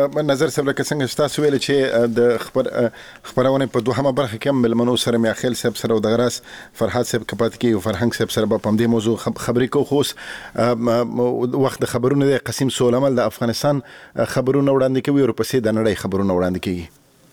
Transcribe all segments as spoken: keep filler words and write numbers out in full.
نظر صاحب لکه څنګه تاسو ویل چې د خبر خبرونه په دوهمه برخه کې ملمنو سره میاخیل صاحب سره او د غراس فرحات صاحب کپات کې او فرهنګ صاحب سره په دې موضوع خبرې کو خو وخت د خبرونه د قسم سولمل د افغانستان خبرونه وړاندې کوي او پسې د نړۍ خبرونه وړاندې کوي.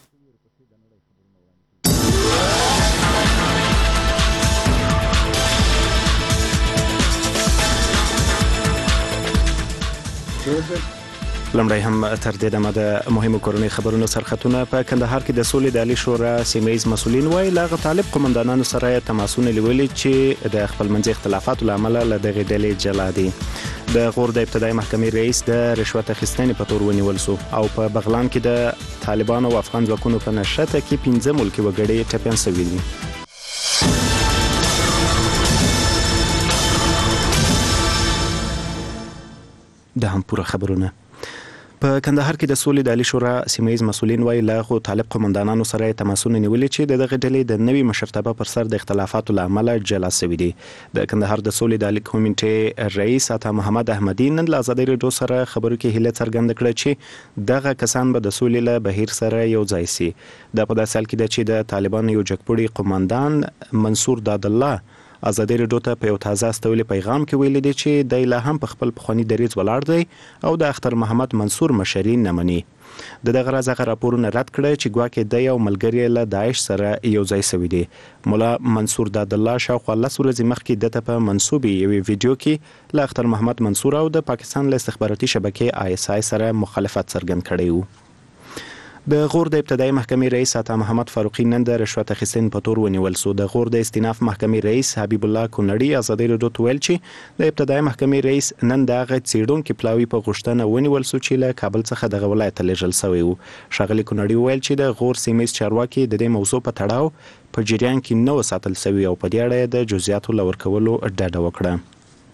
لمړی هم تر دې دمه د مهمو کورنۍ خبرونو سرخطونه په کندهار کې د سولې د عالی شورا سیمه‌یز مسؤلین وایي له طالب قومندانانو سره تماسونه لیولي چې د خپلمنځي اختلافاتو له امله له دغې ډلې جلا دي. د غور د ابتدایي محکمې رئیس د رشوت اخیستنې په تور ونیول سو او په بغلان کې د طالبانو او افغان ځواکونو په نشته کې پنځه ملکي وګړي ټپیان شوي دي. د هم پوره خبرونه په کندهار کې د سولې د عالی شورا سیمه‌یز مسؤلین وایي له طالب قومندانانو سره تماسونه نیولي چې دغه ډلې د نوي مشرتابه پر سر د اختلافاتو له امله جلا شوي دي. د کندهار د سولې د عالی کمیټې رئیس عطا محمد احمدي نن له ازادي راډیو سره خبرو کې هیله څرګنده کړه چې دغه کسان به د سولې له بهیر سره یو ځای سي. د په داسې حال کې ده چې د طالبانو یو جګپوړي قومندان منصور داد الله ازادي راډیو ته په یو تازه استولي پیغام کې ویلي دي چې د لا هم په خپل پخوانی دریځ ولاړ دی او د اختر محمد منصور مشري نه مني. د دغه راز هغه راپورونه رد کړه چې ګواکې د یو ملګری له داعش سره یو ځای شوی دی. مولا منصور داد الله شاوخوا لس ورځې مخکې دته په منسوبي یوې ویډیو کې له اختر محمد منصور او د پاکستان له استخباراتي شبکې آی اس آی سره مخالفت څرګند کړی و. د غور د ابتدایي محکمې رئیس عطا محمد فاروقي نن د رشوت اخیستنې په تور ونیول سو. د غور د استیناف محکمې رئیس حبیب الله کونړي ازادي راډیو ته ویل چې د ابتدایي محکمې رئیس نن د هغه څېړونکي پلاوي په غوښتنه ونیول سو چې له کابل څخه دغه ولایت ته لیږل شوی و. ښاغلي کونړي ویل چې د غور سیمه‌یز چارواکي د دې موضوع په تړاو په جریان کې نه وساتل شوی او په دې اړه د جزئیاتو له ورکولو ډډه وکړه.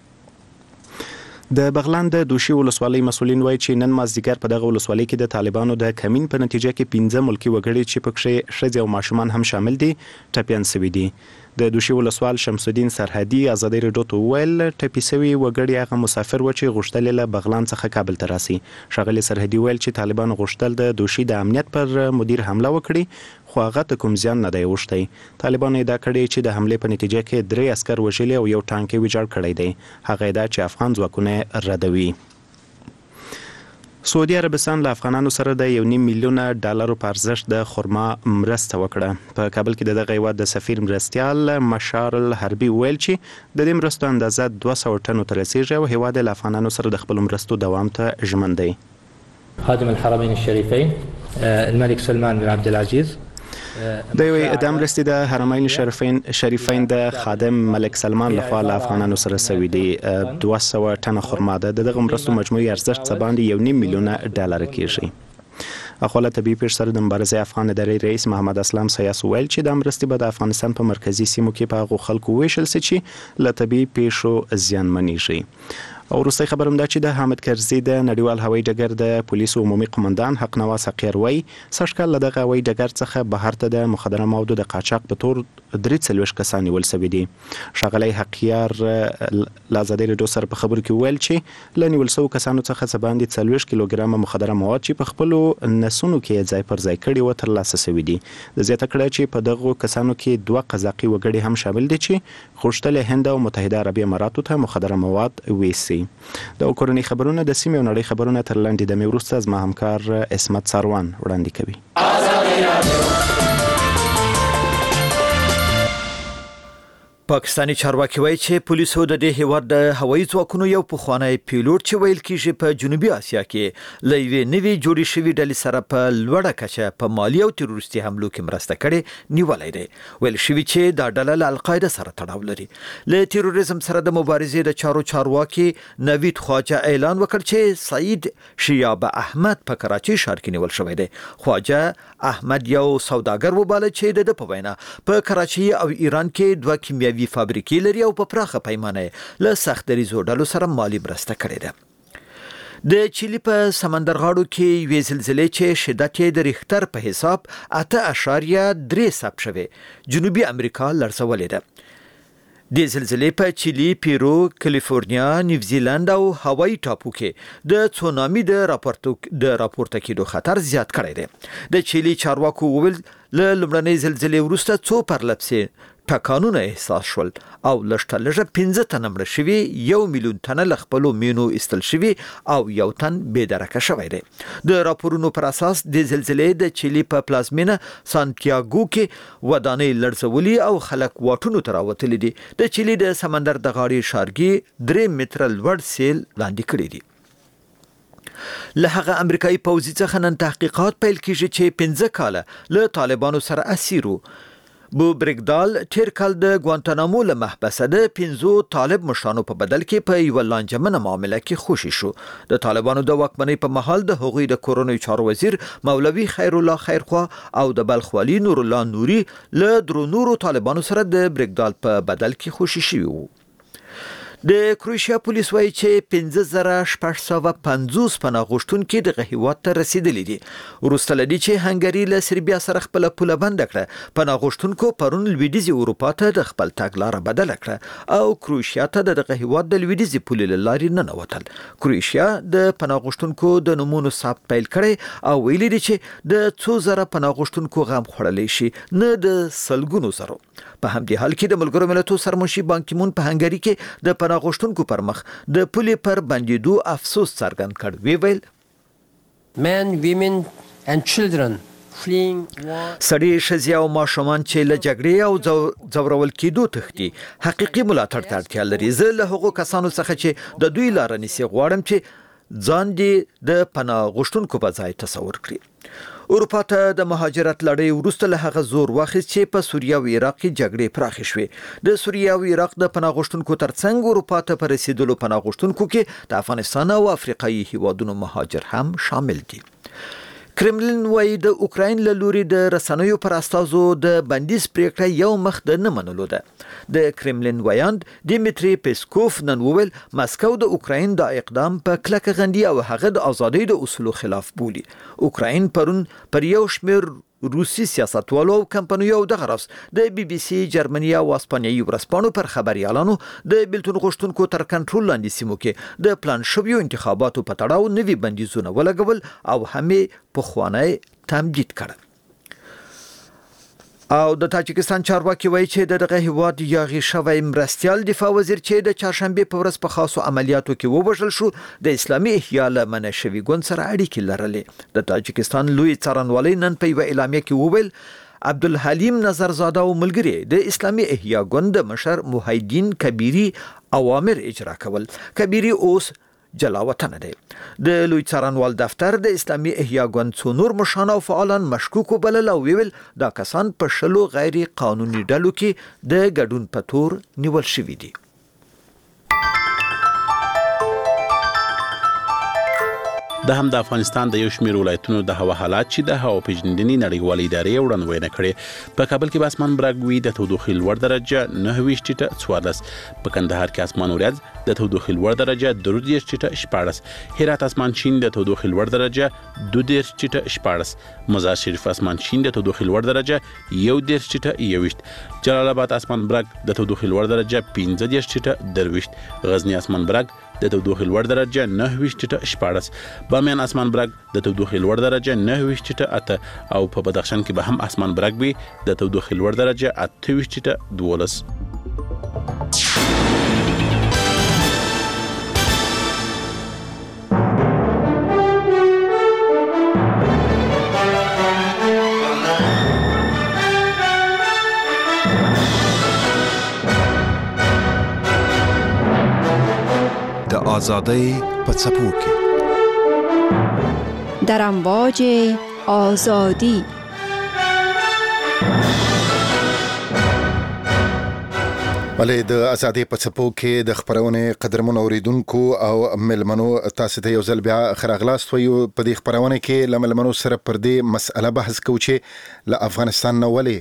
د بغلان د دوشي ولسوالۍ مسؤلین وایي چې نن مازدیګر په دغه ولسوالۍ کې د طالبانو د کمین په نتیجه کې پنځه ملکي وګړي چې پکې ښځې او ماشومان هم شامل دي ټپیان شوي دي. د دوشي ولسوال شمس الدین سرحدي ازادي راډیو ته ویل ټپي شوي وګړي هغه مسافر و چې غوښتل له بغلان څخه کابل ته راسي. ښاغلي سرحدي ویل چې طالبانو غوښتل د دوشي د امنیت پر مدیر حمله وکړي خو هغه ته کوم زیان نه دی اوښتی. طالبانو ادعا کړې چې د حملې په نتیجه کې درې عسکر وژلي او یو ټانک یې ویجاړ کړی دی. هغه ادعا چې افغان ځواکونه ردوي. سعودي عربستان له افغانانو سره د یو نیم میلیون ډالرو په ارزښت د خرما مرسته وکړه. په کابل کې د دغه هیواد د سفیر مرستیال مشار الحربي ویل چې د دې مرستو اندازه دوه سوه ټنو ته رسیږي او هیواد له افغانانو سره د خپلو مرستو دوام ته ژمن دی. خادم الحرمين الشريفين الملك سلمان بن عبد العزيز د یوې د مرستې د حرمین شریفین شریفین د خادم ملک سلمان لخوا له افغانانو سره سوي دي. دوه سوه ټنه خرما ده. دغه مرستو مجموعي ارزښت څه باندې یو نیم میلیون ډالر کېږي. اخواله طبیعي پیښ سره د مبارزې افغان ادارې رئیس محمد اسلام سیاس ویل چې د مرستې به د افغانستان په مرکزي سیمو کې په هغو خلکو ویشل سي چې له طبیعي پیښو زیانمنېږي. او وروستۍ خبر هم دا چې د حامد کرزي د نړیوال هوایي ډګر د پولیسو عمومي قمندان حقنواس حقیر وایي سږکال له دغه هوایي ډګر څخه بهر ته د مخدره موادو د قاچاق په تور درې څلوېښت کسان نیول شوي دي. ښاغلی حقیار له ازادي راډیو سره په خبرو کې ویل چې له نیول شوو کسانو څخه څه باندې څلوېښت کیلوګرامه مخدره مواد چې په خپلو نسونو کې یې ځای پر ځای کړي وو ترلاسه شوي دي. د زیاته کړه چې په دغو کسانو کې دوه قزاقي وګړي هم شامل دي چې غوښتل هند او متحده عربي اماراتو ته مخدره مواد ویسي. د کورنۍ خبرونه د سیمې او نړۍ خبرونه تر لاندې دمې وروسته زما همکار اسمت ساروان وړاندې کوي. پاکستانی چارواکي وایي چې پولیسو د دې هیواد د هوایي ځواکونو یو پخوانی پیلوټ چې ویل کېږي په جنوبي اسیا کې له یوې نوې جوړې شوې ډلې سره په لوړه کچه په مالي او تروریستي حملو کې مرسته کړې نیولی دی. ویل شوي چې دا ډله له القاعده سره تړاو لري. له تروریزم سره د مبارزې د چارو چارواکي نوید خواجه اعلان وکړ چې سعید شیاب احمد په کراچي ښار کې نیول شوی دی. خواجه احمد یو سوداګر وباله چې د ده په وینا په کراچي او ایران کې دوه کیمیاوي وی فابریکې لري او په پراخه پیمانه له سخت دریزو ډلو سره مالی مرسته کړې ده. د چیلي په سمندر غاړو کې یوې زلزلې چې شدت یې د ریختر په حساب اته اشاریه درې ثبت شوې جنوبي امریکا لړزولې ده. د زلزلې په چيلي، پیرو، کالیفورنیا، نیوزیلند او هاوای ټاپو کې د تسونامي د راپورټو د راپورته کېدو خطر زیات کړی دی. د چيلي چارواکو وویل له لومړنۍ زلزلې وروسته څو پرلپسې ټکانونه احساس شول او لږه لږه پنځه تنه مړه شوي، یو میلیون تنه له خپلو مینو ایستل شوي او یو تن بېدرکه شوی دی. د راپورونو پر اساس د زلزلې د چيلي په پلازمینه سانتیاګو کې ودانۍ لړزولي او خلک واټونو ته راوتلي دي. د چيلي د سمندر د غاړې شارګي درې متره لوړ سیل لاندې کړی دي. له هغه امریکایي پوځي څخه نن تحقیقات پیل کیږي چې پنځه کاله له طالبانو سره اسیرو. بو برګدال تیر کال د ګوانتانامو له محبسه د پنځو طالب مشرانو په بدل کې په یو لانجمنه معامله کې خوشي شو. د طالبانو د واکمنۍ په مهال د هغوی د کورونی چارو وزیر مولوي خیر الله خیرخوا او د بلخ والی نور الله نوري له درو نورو طالبانو سره د برګدال په بدل کې خوشي شوي وو. د کروشیا پولیس وایي چې پنځه زره شپږ سوه پنځوس پناه غوښتونکي دغه هیواد ته رسیدلي دي. وروسته له دې چې هنګري له سربیا سره خپله پوله بنده کړه، پناه غوښتونکو پرون لویدیځې اروپا ته د خپل تګ لاره بدله کړه او کروشیا ته د دغه هیواد د لویدیځې پولې له لارې ننوتل. کروشیا د پناه غوښتونکو د نومونو ثبت پیل کړی او ویلي دي چې د څو زره پناه غوښتونکو غم خوړلی شي، نه د سلګونو زرو. په همدې حال کې د ملګرو ملتونو سرمنشي بان کی مون په هنګري کې د پناه غوښتونکو پر مخ د پولې پر بندېدو افسوس څرګند کړ. وی ویل men, women and children fleeing war. سړي، ښځې او ماشومان چې له جګړې او ځورول کېدو تښتي حقیقي ملاتړ ته اړتیا لري. زه له هغو کسانو څخه چې د دوی لاره نیسي غواړم چې ځان دې د پناه غوښتونکو په ځای تصور کړي. اروپا ته د مهاجرت لړۍ وروسته له هغه زور واخیست چې په سوریه او عراق کې جګړې پراخې شوې. د سوریه او عراق د پناه غوښتونکو ترڅنګ اروپا ته په رسیدلو پناه غوښتونکو کې د افغانستان او افریقایي هیوادونو مهاجر هم شامل دي. کرملین وایي د اوکراین له لوري د رسنیو پر استازو د بندیز پریکړه یو مخ د نه منلو ده. د کرملین وایاند دیمیتری پیسکوف نن وویل مسکو د اوکراین د اقدام په کلکه غندي او هغه د ازادۍ د اصولو خلاف بولي. اوکراین پرون پر یو شمېر روسي سیاستوالو او کمپنیو او دغه راس د بي بي سي، جرمني او اسپانیایي ورځپاڼو پر خبريالانو د بیلتون غوښتونکو تر کنټرول لاندې سیمو کې د پلان شویو انتخاباتو په تړاو نوي بندیزونه ولګول او همې پخوانی تمدید کړ. او د تاجکستان چارواکي وایي چې دغه هیواد یاغي شوی مرستیال دفاع وزیر چې د چهارشنبه په ورځ په خاصو عملیاتو کې ووژل شو د اسلامي احیا له منشوي ګوند سره اړیکې لرلې. د تاجکستان لوی څارنوالۍ نن په یوه اعلامیه کې وویل عبدالحلیم نظرزاده او ملګری د اسلامي احیا ګوند مشر موحدین کبیری اوامر اجرا کول. کبیری اوس جلاوطن دی. د لوی څارنوال دفتر د اسلامي احیا ګوند څو نور مشران او فعالان مشکوک وبلل او ویل دا کسان په شلو غیر قانوني ډلو کې د ګډون په تور نیول شوي دي. د هم د افغانستان د یو شمېر ولایتونو د هوا حالات چې د هوا پیژندنې نړیوالې ادارې وړاندوینه کړې. په کابل کې به اسمان برګ وي، د تودوخې لوړ درجه نهه ویشت ټیټه څوارلس. په کندهار کې اسمان وریځ، د تودوخې لوړ درجه درې دېرش ټیټه شپاړس. هرات اسمان شین، د تودوخې لوړ درجه دوه دېرش ټیټه شپاړس. مزار شریف اسمان شین، د تودوخې لوړ درجه یو دېرش ټیټه یوویشت. جلال آباد اسمان برګ، د تودوخې لوړ درجه پنځه دېرش ټیټه درویشت. غزنی اسمان برګ، د تودوخې لوړ درجه نهه ویشت ټیټه شپاړس. بامیان اسمان برګ، د تودوخې لوړ درجه نهه ویشت ټیټه اته. او په بدخشان کې به هم اسمان برګ وي، د تودوخې لوړ درجه اته ویشت ټیټه دولس. د آزادۍ په څپو کې در امواج آزادی ولې د ازادۍ په څپو کې د خبرونې قدرمن اوریدونکو او ملمنو تاسو ته یو ځل بیا خراغلاست ویو. په دې خبرونه کې له ملمنو سره پر دې مسأله بحث کوو چې له افغانستان نه ولې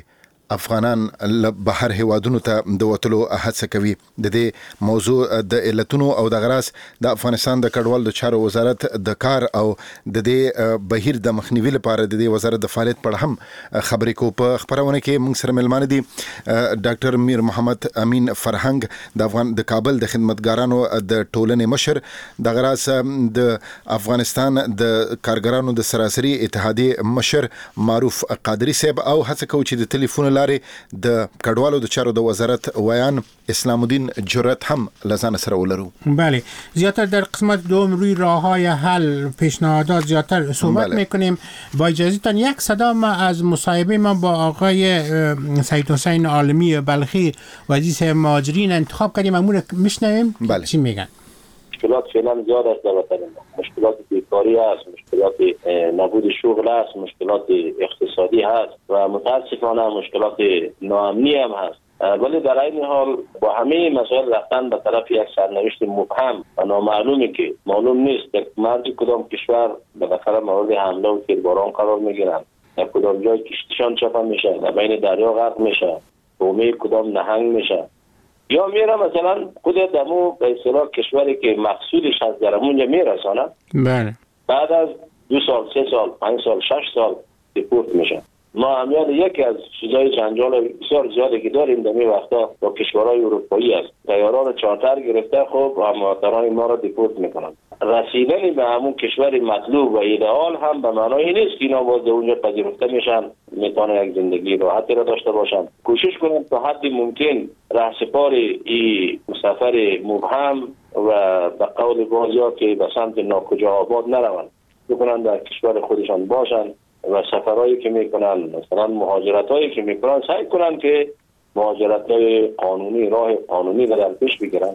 افغانان له بهر هیوادونو ته د وټلو هڅه کوي. د دې موضوع د علتونو او د غراس د افغانستان د کډوال د چارو وزارت د کار او د دې بهیر د مخنیوي لپاره د دې وزارت د فعالیت په اړه هم خبرې کو. په خبرونه کې موږ سره ملمان دي ډاکټر میر محمد امین فرهنګ د افغان د کابل د خدمتګارانو د ټولنې مشر، د غراس د افغانستان د کارګرانو د سراسري اتحادیه مشر معروف قادری صاحب، او هڅه کوي چې د ټلیفون لارې د کډوالو د چارو د وزارت ویان اسلام الدین جرأت هم لزان سره ولرو. بله، زیاتر در قسمت دوم روی راههای حل پیشنهادات زیاتر صحبت بله. میکنیم. با اجازهتان یک صدا ما از مصاحبه ما با آقای سید حسین عالمی بلخی وزیر مهاجرین انتخاب کردیم، امور میشنویم بله. چی میگن؟ مشکلات فعلا زیاد است در وطن ما. مشکلات بیکاری است، مشکلات نبود شغل است، مشکلات اقتصادی هست و متاسفانه مشکلات ناامنی هم هست. ولی در این حال با همه مسائل رفتن به طرف یک سرنوشت مبهم و نامعلومی که معلوم نیست در مرز کدام کشور بالاخره مورد حمله و تیرباران قرار میگیرن، در کدام جای کشتیشان چپا میشه، در بین دریا غرق میشه، بومه کدام نهنگ میشه، یا میره مثلا خود دمو به اصطلاح کشوری که مقصودش از درمونجا میرسانه، بله، بعد از دو سال، سه سال، پنج سال، شش سال دیپورت میشن. ما همیان یکی از چیزای جنجال بسیار زیادی که داریم در این وقتا با کشورهای اروپایی است. طیاران چارتر گرفته خب مهاجران ما را دیپورت میکنن. رسیدن به همون کشور مطلوب و ایدئال هم به معنای نیست که اینا باز در اونجا پذیرفته میشن، میتونه یک زندگی راحتی را داشته باشن. کوشش کنیم تا حد ممکن رهسپار این سفر مبهم و به قول بعضیا که به سمت ناکجا آباد نروند، بکنن در کشور خودشان باشن و سفرهایی که میکنن، مثلا مهاجرتایی که میکنن، سعی کنن که مهاجرتای قانونی، راه قانونی را در پیش بگیرن.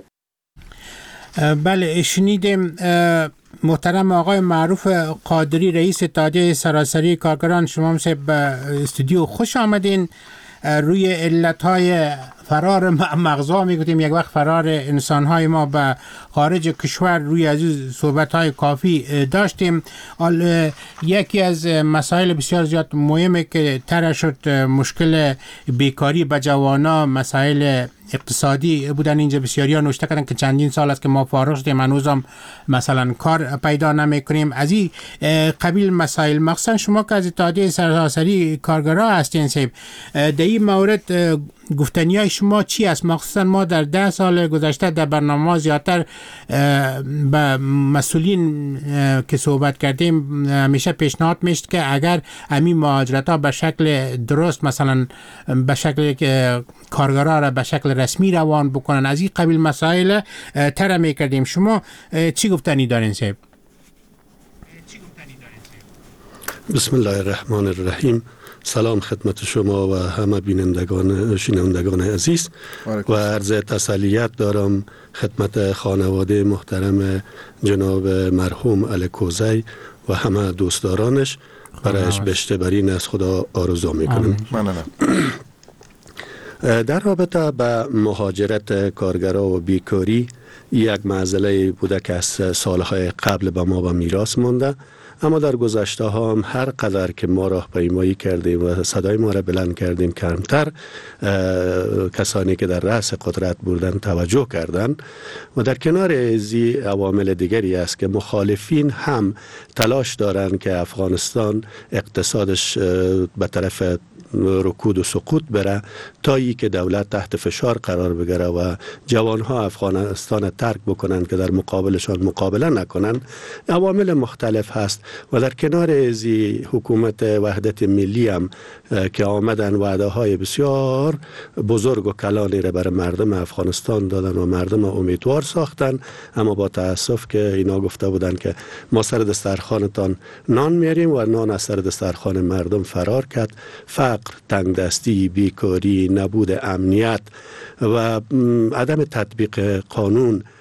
بله، شنیدیم محترم آقای معروف قادری رئیس اتحادیه سراسری کارگران، شما هم به استودیو خوش آمدین. روی علتهای فرار مغزا میگوییم، یک وقت فرار انسانهای ما به خارج کشور، روی از صحبتهای کافی داشتیم. یکی از مسائل بسیار زیاد مهمه که طرح شد مشکل بیکاری به جوانا، مسائل اقتصادی بودن. اینجا بسیاری ها نوشته کردن که چندین سال است که ما فارغ شدیم، هنوزم مثلا کار پیدا نمیکنیم. از این قبیل مسائل، مخصوصا شما که از اتحادیه سراسری کارگرها هستین صاحب، در این مورد گفتنی های شما چی است؟ مخصوصا ما در ده سال گذشته در برنامه زیادتر با مسئولین که صحبت کردیم همیشه پیشنهاد میشد که اگر همین مهاجرت ها به شکل درست، مثلا به شکل کارگرها را به شکل رسمی روان بکنن، از این قبیل مسائل طرح میکردیم. شما چی گفتنی دارین صاحب؟ بسم الله الرحمن الرحیم. سلام خدمت شما و همه بینندگان شنوندگان عزیز و عرض تسلیت دارم خدمت خانواده محترم جناب مرحوم علی کوزی و همه دوستدارانش. برایش بهشتبرین از خدا آرزو میکنم. در رابطه به مهاجرت کارگرها و بیکاری، یک معضله بوده که از سالهای قبل به ما به میراث مانده، اما در گذشته ها هم هر قدر که ما راهپیمایی کردیم و صدای ما را بلند کردیم، کمتر کسانی که در رأس قدرت بودن توجه کردند. و در کنار ازی عوامل دیگری است که مخالفین هم تلاش دارند که افغانستان اقتصادش به طرف رکود و سقوط بره، تا ای که دولت تحت فشار قرار بگیره و جوانها افغانستان ترک بکنند که در مقابلشان مقابله نکنند. عوامل مختلف هست و در کنار ازی حکومت وحدت ملی هم که آمدن وعده های بسیار بزرگ و کلانی را برای مردم افغانستان دادن و مردم امیدوار ساختن، اما با تاسف که اینا گفته بودن که ما سر دسترخوانتان نان میاریم و نان از سر دسترخوان مردم فرار کرد. فقر، تنگدستی، بیکاری، نبود امنیت و عدم تطبیق قانون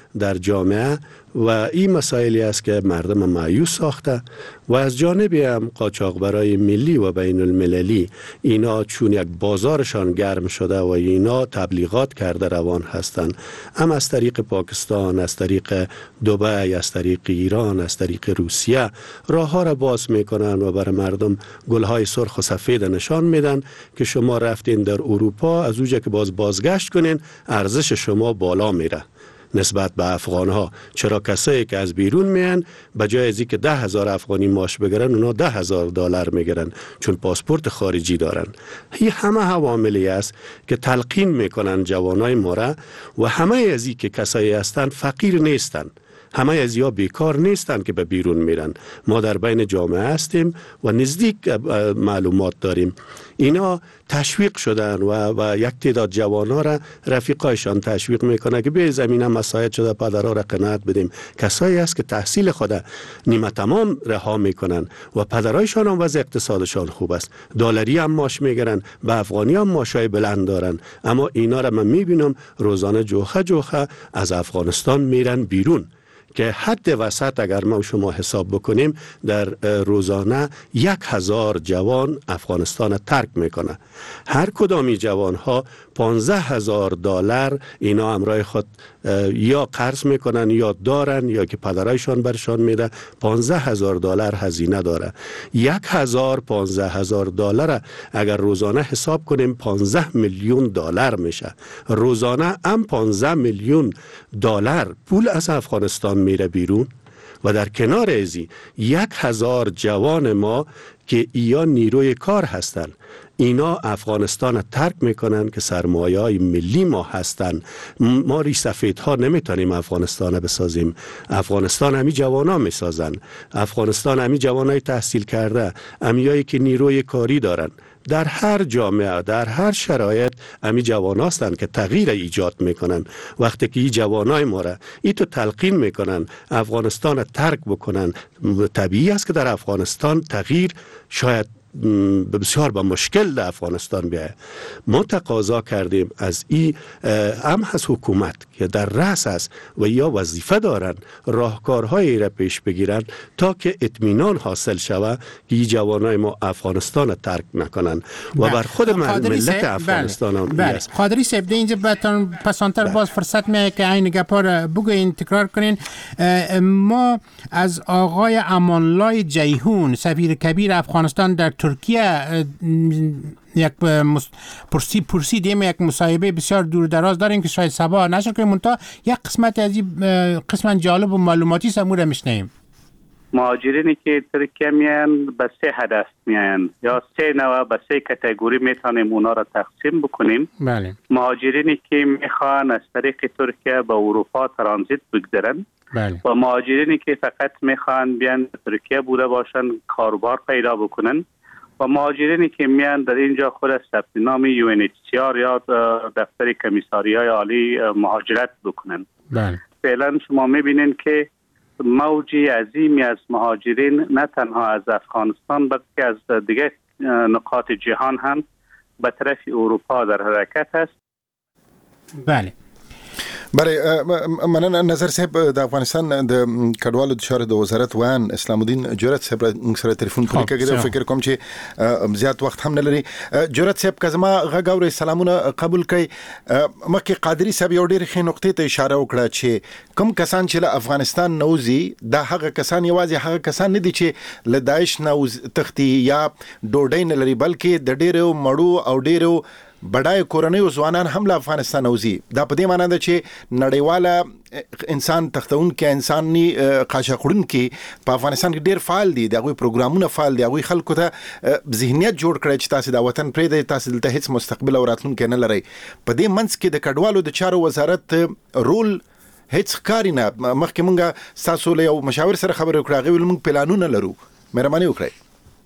در جامعه و این مسائلی است که مردم مایوس ساخته و از جانبی هم قاچاقبرای ملی و بین المللی اینا چون یک بازارشان گرم شده و اینا تبلیغات کرده روان هستند، هم از طریق پاکستان، از طریق دبی، از طریق ایران، از طریق روسیه راه ها را باز میکنن و برای مردم گلهای سرخ و سفید نشان میدن که شما رفتین در اروپا، از اونجا که باز بازگشت کنین ارزش شما بالا میره نسبت به افغان ها. چرا کسایی که از بیرون میان به جای از اینکه ده هزار افغانی معاش بگیرن اونا ده هزار دلار میگیرن چون پاسپورت خارجی دارن. این همه عواملی است که تلقین میکنن جوانای ما را و همه از این که کسایی هستن فقیر نیستن، همه از یا بیکار نیستن که به بیرون میرن. ما در بین جامعه هستیم و نزدیک معلومات داریم. اینا تشویق شدن و, و یک تعداد جوانها را رفیقایشان تشویق میکنه که به زمینه مساعد شده پدرها را قناعت بدیم. کسایی است که تحصیل خود نیمه تمام رها میکنن و پدرایشان هم وضع اقتصادشان خوب است، دلاری هم معاش میگیرن، به افغانی هم معاشای بلند دارن، اما اینا را من میبینم روزانه جوخه جوخه از افغانستان میرن بیرون که حد وسط اگر ما شما حساب بکنیم در روزانه یک هزار جوان افغانستان ترک میکنه. هر کدامی جوان ها پانزده هزار دلار اینا همراه خود یا قرض میکنن یا دارن یا که پدرایشان برشان میده. پانزده هزار دلار هزینه داره. یک هزار پانزده هزار دلار اگر روزانه حساب کنیم پانزده میلیون دلار میشه. روزانه هم پانزده میلیون دلار پول از افغانستان میره بیرون و در کنار ازی یک هزار جوان ما که ایا نیروی کار هستند اینا افغانستان ترک میکنن که سرمایه های ملی ما هستن. ما ری سفید ها نمیتونیم افغانستان بسازیم. افغانستان همی جوان ها میسازن. افغانستان همی جوان های تحصیل کرده، همیایی که نیروی کاری دارن. در هر جامعه در هر شرایط همی جوان هستند که تغییر ایجاد میکنن. وقتی که این جوانای ما را ای تو تلقین میکنن افغانستان ترک بکنن، طبیعی است که در افغانستان تغییر شاید بسیار با مشکل در افغانستان بیاید. ما تقاضا کردیم از این هم از حکومت که در رأس است و یا وظیفه دارن راهکارهایی را پیش بگیرن تا که اطمینان حاصل شود که این جوانای ما افغانستان ترک نکنن و بر خود ملت افغانستان هم بله. است. قادری صاحب ده اینجا بهتون پسانتر باز فرصت میه که این گپا را بگوین تکرار کنین. ما از آقای امانلای جیهون سفیر کبیر افغانستان در ترکیه یک پرسی پرسیدیم یک مصاحبه بسیار دور دراز داریم که شاید صبا نشر کنیم منتها یک قسمت از این قسمت جالب و معلوماتی سمور میشنیم. مهاجرینی که ترکیه میان به سه هدف میان یا سه نوع به سه کاتگوری میتونیم اونا را تقسیم بکنیم. بله. مهاجرینی که میخوان از طریق ترکیه به اروپا ترانزیت بگذارن. بله. و مهاجرینی که فقط میخوان بیان ترکیه بوده باشن کاروبار پیدا بکنن و مهاجرینی که میان در اینجا خود ثبت نام یو ان اچ سی آر یا دفتر کمیساریای عالی مهاجرت بکنن. بله. فعلا شما میبینین که موجی عظیمی از مهاجرین نه تنها از افغانستان بلکه از دیگه نقاط جهان هم به طرف اروپا در حرکت است. بله. برای مننه نظر صاحب د افغانستان د کډوالو د چارو د وزارت وان اسلام الدین جرأت صاحب سره ټلیفون پرې کېږي. فکر کوم چې زیات وخت هم نه لري. جرأت صاحب کزما غږ اوري سلامونه قبول کړئ. مکه قادری صاحب یو ډېر ښه نقطې ته اشاره وکړه چې کوم کسان چې له افغانستان نوځي دا هغه کسان یوازې هغه کسان نه دي چې له داعش نوځ تختی یا ډوډۍ نه لري بلکې د ډېرو مړو او ډېرو بډای کورنۍ ځوانان هم له افغانستان اوزي. دا په دې معنی ده چې نړیواله انسان تختون کې انساني قاچاقړون کې په افغانستان کې ډېر فعال دي. دغه پروګرامونه فعال دي. هغه خلکو ته ذهنیت جوړ کړی چې تاسو د وطن پرې د تاسو دلته هیڅ مستقبل او راتلونکی نه لري. په دې منځ کې د کډوالو د چارو وزارت رول هیڅ کاری نه. مخکې مونږه تاسو له یو مشاور سره خبرې وکړه غوښتل مونږ پلانونه لرو. مهرباني وکړئ.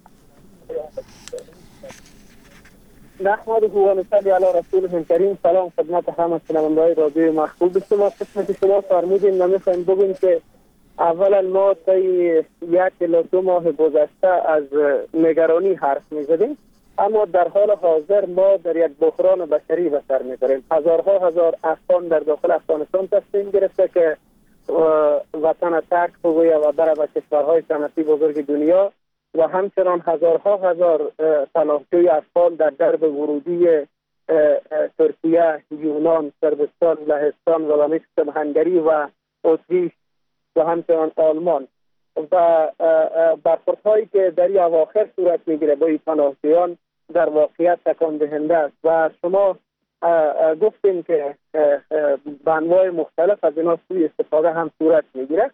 نحمده و نصلی علی رسوله الکریم. سلام خدمت همه شنونده‌های رادیو محبوب شما. قسمت شما فرمودین ما می‌خوایم بگیم که اولا ما تا یک الی دو ماه گذشته از نگرانی حرف می‌زدیم، اما در حال حاضر ما در یک بحران بشری به سر می‌بریم. هزارها هزار افغان در داخل افغانستان تصمیم گرفته که وطن ترک بگوید و بره به کشورهای صنعتی بزرگ دنیا و همچنان هزارها هزار پناهجوی افغان در درب ورودی ترکیه، یونان، صربستان، لهستان و مثل هنگری و اتریش و همچنان آلمان و برخوردهایی که در این اواخر صورت میگیره با این پناهجویان در واقعیت تکان دهنده است و شما گفتیم که به انواع مختلف از اینا سوی استفاده هم صورت میگیره.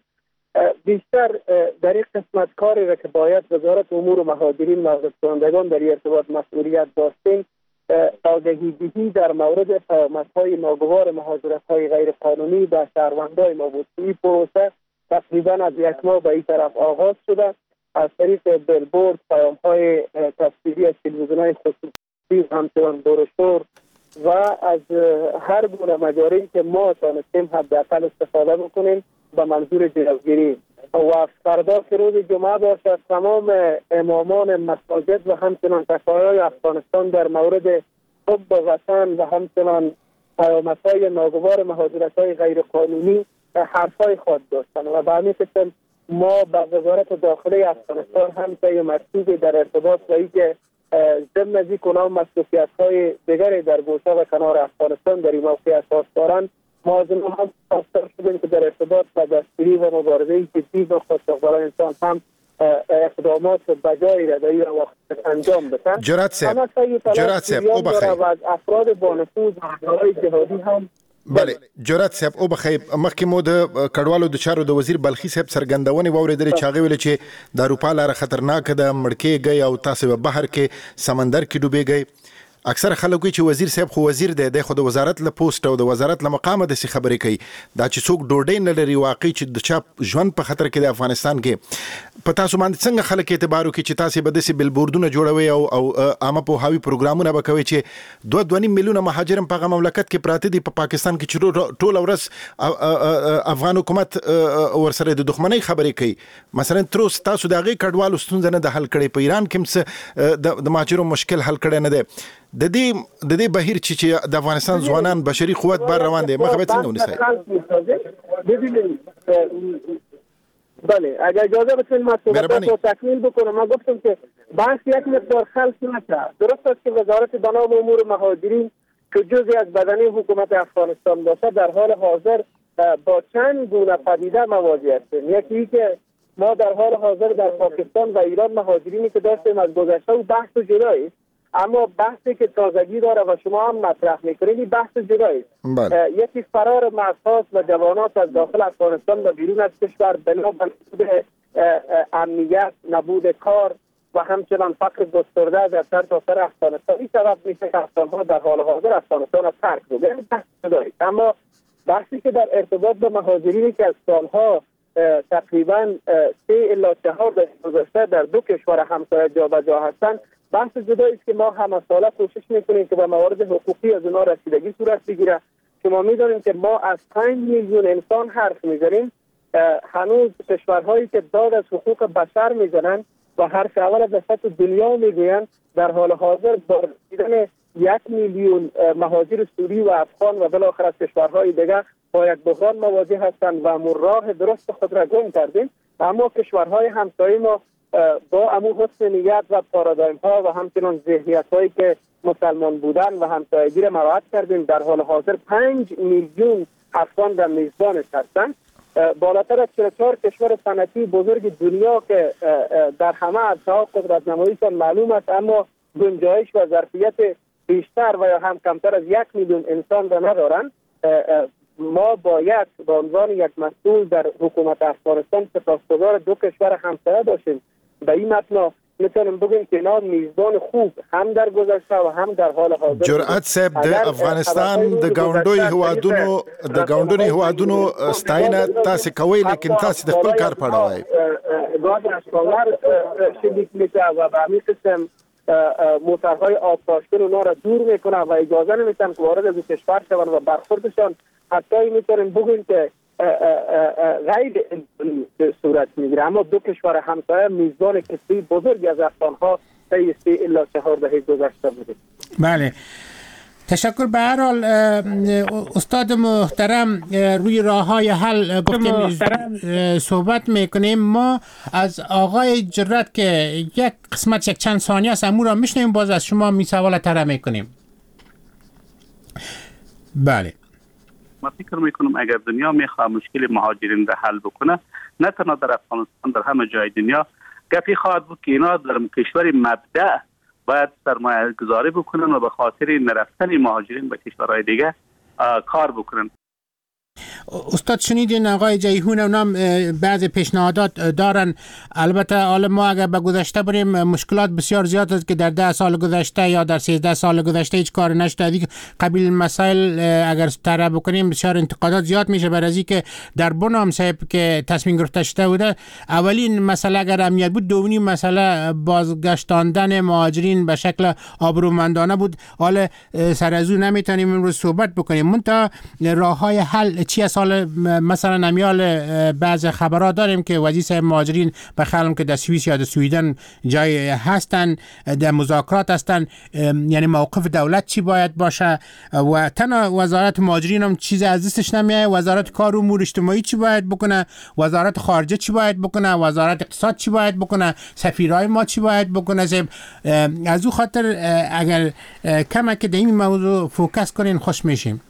بیشتر در این قسمت کاری را که باید وزارت امور و مهاجرین مورد کنندگان در ارتباط مسئولیت داشتیم، آگهی دهی در مورد پیامدهای ناگوار مهاجرت‌های غیر قانونی به شهروندان ما بود. این پروسه تقریبا از یک ماه به این طرف آغاز شده از طریق بیلبورد، پیام‌های تصویری از تلویزیون‌های خصوصی، همچنان بروشور و از هر گونه مجاری که ما تانستیم حداقل استفاده بکنیم به منظور جلوگیری. و فردا که روز جمعه باشد تمام امامان مساجد و همچنان تفاعل‌های افغانستان در مورد حب وطن و همچنان پیامدهای ناگوار مهاجرت‌های غیر قانونی حرفای خود داشتن و به همین قسم ما به وزارت داخله افغانستان هم طی مکتوبی در ارتباط با اینکه ضمن از این کنام مسئولیت‌های دیگری در گوشه و کنار افغانستان در این موقع اساس دارند، ما از این هم خواستار شدیم که در ارتباط با دستگیری و مبارزه جدی با قاچاقبران انسان هم اقدامات بجایی را در این وقت انجام بدن. جرات صاحب جرات صاحب او بخیر و افراد با نفوذ و جهادی هم بله جرات صاحب او بخیر. مخکې مو د کډوالو د چارو د وزیر بلخي صاحب څرګندونې واورېدلې چې هغه ویل چې د اروپا لاره خطرناک ده، مړ کېږئ او تاسو به بحر کې سمندر کې ډوبېږئ. اکثر خلک وایي چې وزیر صاحب خو وزیر دی، د خو د وزارت له پوسټ او د وزارت له مقامه داسې خبرې کوي دا چې څوک ډوډۍ نه لري، واقعي چې د چا ژوند په خطر کې د افغانستان کې په تاسو باندې څنګه خلک اعتبار وکړي چې تاسو به داسې بلبوردونه جوړوي او او عامه پوهاوي پروګرامونه به کوي چې دوه دوه نیم میلیونه مهاجر په هغه مملکت کې پراته دي په پاکستان کې چې ټول ورځ افغان حکومت ورسره د دښمنۍ خبرې کوي. مثلا تر اوسه تاسو د هغې کډوالو ستونزه نه ده حل کړې، په ایران کې هم د مهاجرو مشکل حل کړی نه دی. د دې د دې بهیر چې د افغانستان ځوانان بشري قوت بار روان دي مخه به څنګه ونیسي؟ ببینید بله اگر اجازه بدید من صحبت رو تکمیل بکنم. من گفتم که بحث یک مقدار خلص نشد. درست است که وزارت بنام امور مهاجرین که جزئی از بدنه حکومت افغانستان باشه در حال حاضر با چند گونه پدیده مواجه هستیم. یکی که ما در حال حاضر در پاکستان و ایران مهاجرینی که داشتیم از گذشته و بحث جدایی است، اما بحثی که تازگی داره و شما هم مطرح میکنید بحث جدایی است. یکی فرار مشخص و جوانات از داخل افغانستان و بیرون از کشور بنا بر امنیت، نبود کار و همچنان فقر گسترده در سرتاسر افغانستان. این سبب میشه که افغان‌ها در حال حاضر افغانستان را ترک بکنند. بحث جدایی. اما بحثی که در ارتباط به مهاجرینی که از سالها تقریبا سه الی چهار دهه گذشته در دو کشور همسایه جابجا هستند، بحث جدایی است که ما همه ساله کوشش میکنیم که به موارد حقوقی از اونا رسیدگی صورت بگیره. که ما میدونیم که ما از پنج میلیون انسان حرف میزنیم، هنوز کشورهایی که داد از حقوق بشر میزنن و حرف اول از وسط دنیا میگوین در حال حاضر با رسیدن یک میلیون مهاجر سوری و افغان و بالاخره از کشورهای دیگر با یک بحران مواجه هستند و ما راه درست خود را گم کردیم. اما کشورهای همسایه ما با امو حسن نیت و پارادایم ها و همچنان ذهنیت هایی که مسلمان بودن و همسایگی را مراعات کردیم در حال حاضر پنج میلیون افغان در میزبانش هستند. بالاتر از چهل و چهار کشور صنعتی بزرگ دنیا که در همه عرصه‌ها قدرت نماییشان معلوم است، اما گنجایش و ظرفیت بیشتر و یا هم کمتر از یک میلیون انسان را ندارند. ما باید به عنوان یک مسئول در حکومت افغانستان سپاسگزار دو کشور همسایه باشیم. به این مبنا میتونیم بگیم که اینا میزبان خوب هم در گذشته و هم در حال حاضر. جرأت صاحب د افغانستان د ګاونډوي هوادونو د ګاونډوني هوادونو ستاینه تاسو کوي، لیکن تاسو د خپل کار پړه وای. گاد اشکالار شدید میشه و به همین قسم موترهای آبپاشکن اونا را دور میکنه و اجازه نمیتن که وارد از کشور شوند و برخوردشان حتی میتونیم بگیم که غیر انسانی صورت میگیره. اما دو کشور همسایه میزبان کشوری بزرگی از افغان‌ها طی سه الی چهار دهه گذشته بوده. بله، تشکر. به هر حال استاد محترم روی راه‌های حل گفتیم صحبت میکنیم. ما از آقای جرات که یک قسمت یک چند ثانیه است امور را میشنیم، باز از شما می سوال طرح میکنیم. بله، ما فکر میکنم اگر دنیا میخواد مشکل مهاجرین را حل بکنه، نه تنها در افغانستان، در همه جای دنیا گپی خواهد بود که اینا در کشور مبدأ باید سرمایه گذاری بکنن و به خاطر نرفتن مهاجرین به کشورهای دیگه کار بکنن. استاد شنیدین آقای جیهون اونام بعض پیشنهادات دارن. البته حالا ما اگر به گذشته بریم مشکلات بسیار زیاد است که در ده سال گذشته یا در سیزده سال گذشته هیچ کار نشده. دیگه قبیل مسائل اگر طرح بکنیم بسیار انتقادات زیاد میشه برای از اینکه در بنام صاحب که تصمیم گرفته شده بوده اولین مسئله اگر امنیت بود، دومی مسئله بازگشتاندن مهاجرین به شکل آبرومندانه بود. حالا سر از اون نمیتونیم امروز صحبت بکنیم. منتها راههای حل چی است؟ حالا مثلا نمیال بعض خبرات داریم که وزیر صاحب مهاجرین به خیالم که در سوئیس یا در سویدن جای هستن، در مذاکرات هستن. یعنی موقف دولت چی باید باشه؟ و تنها وزارت مهاجرین هم چیز از دستش نمیاد. وزارت کار و امور اجتماعی چی باید بکنه؟ وزارت خارجه چی باید بکنه؟ وزارت اقتصاد چی باید بکنه؟ سفیرای ما چی باید بکنه؟ از او خاطر اگر کمک در این موضوع فوکس کنین خوش میشیم.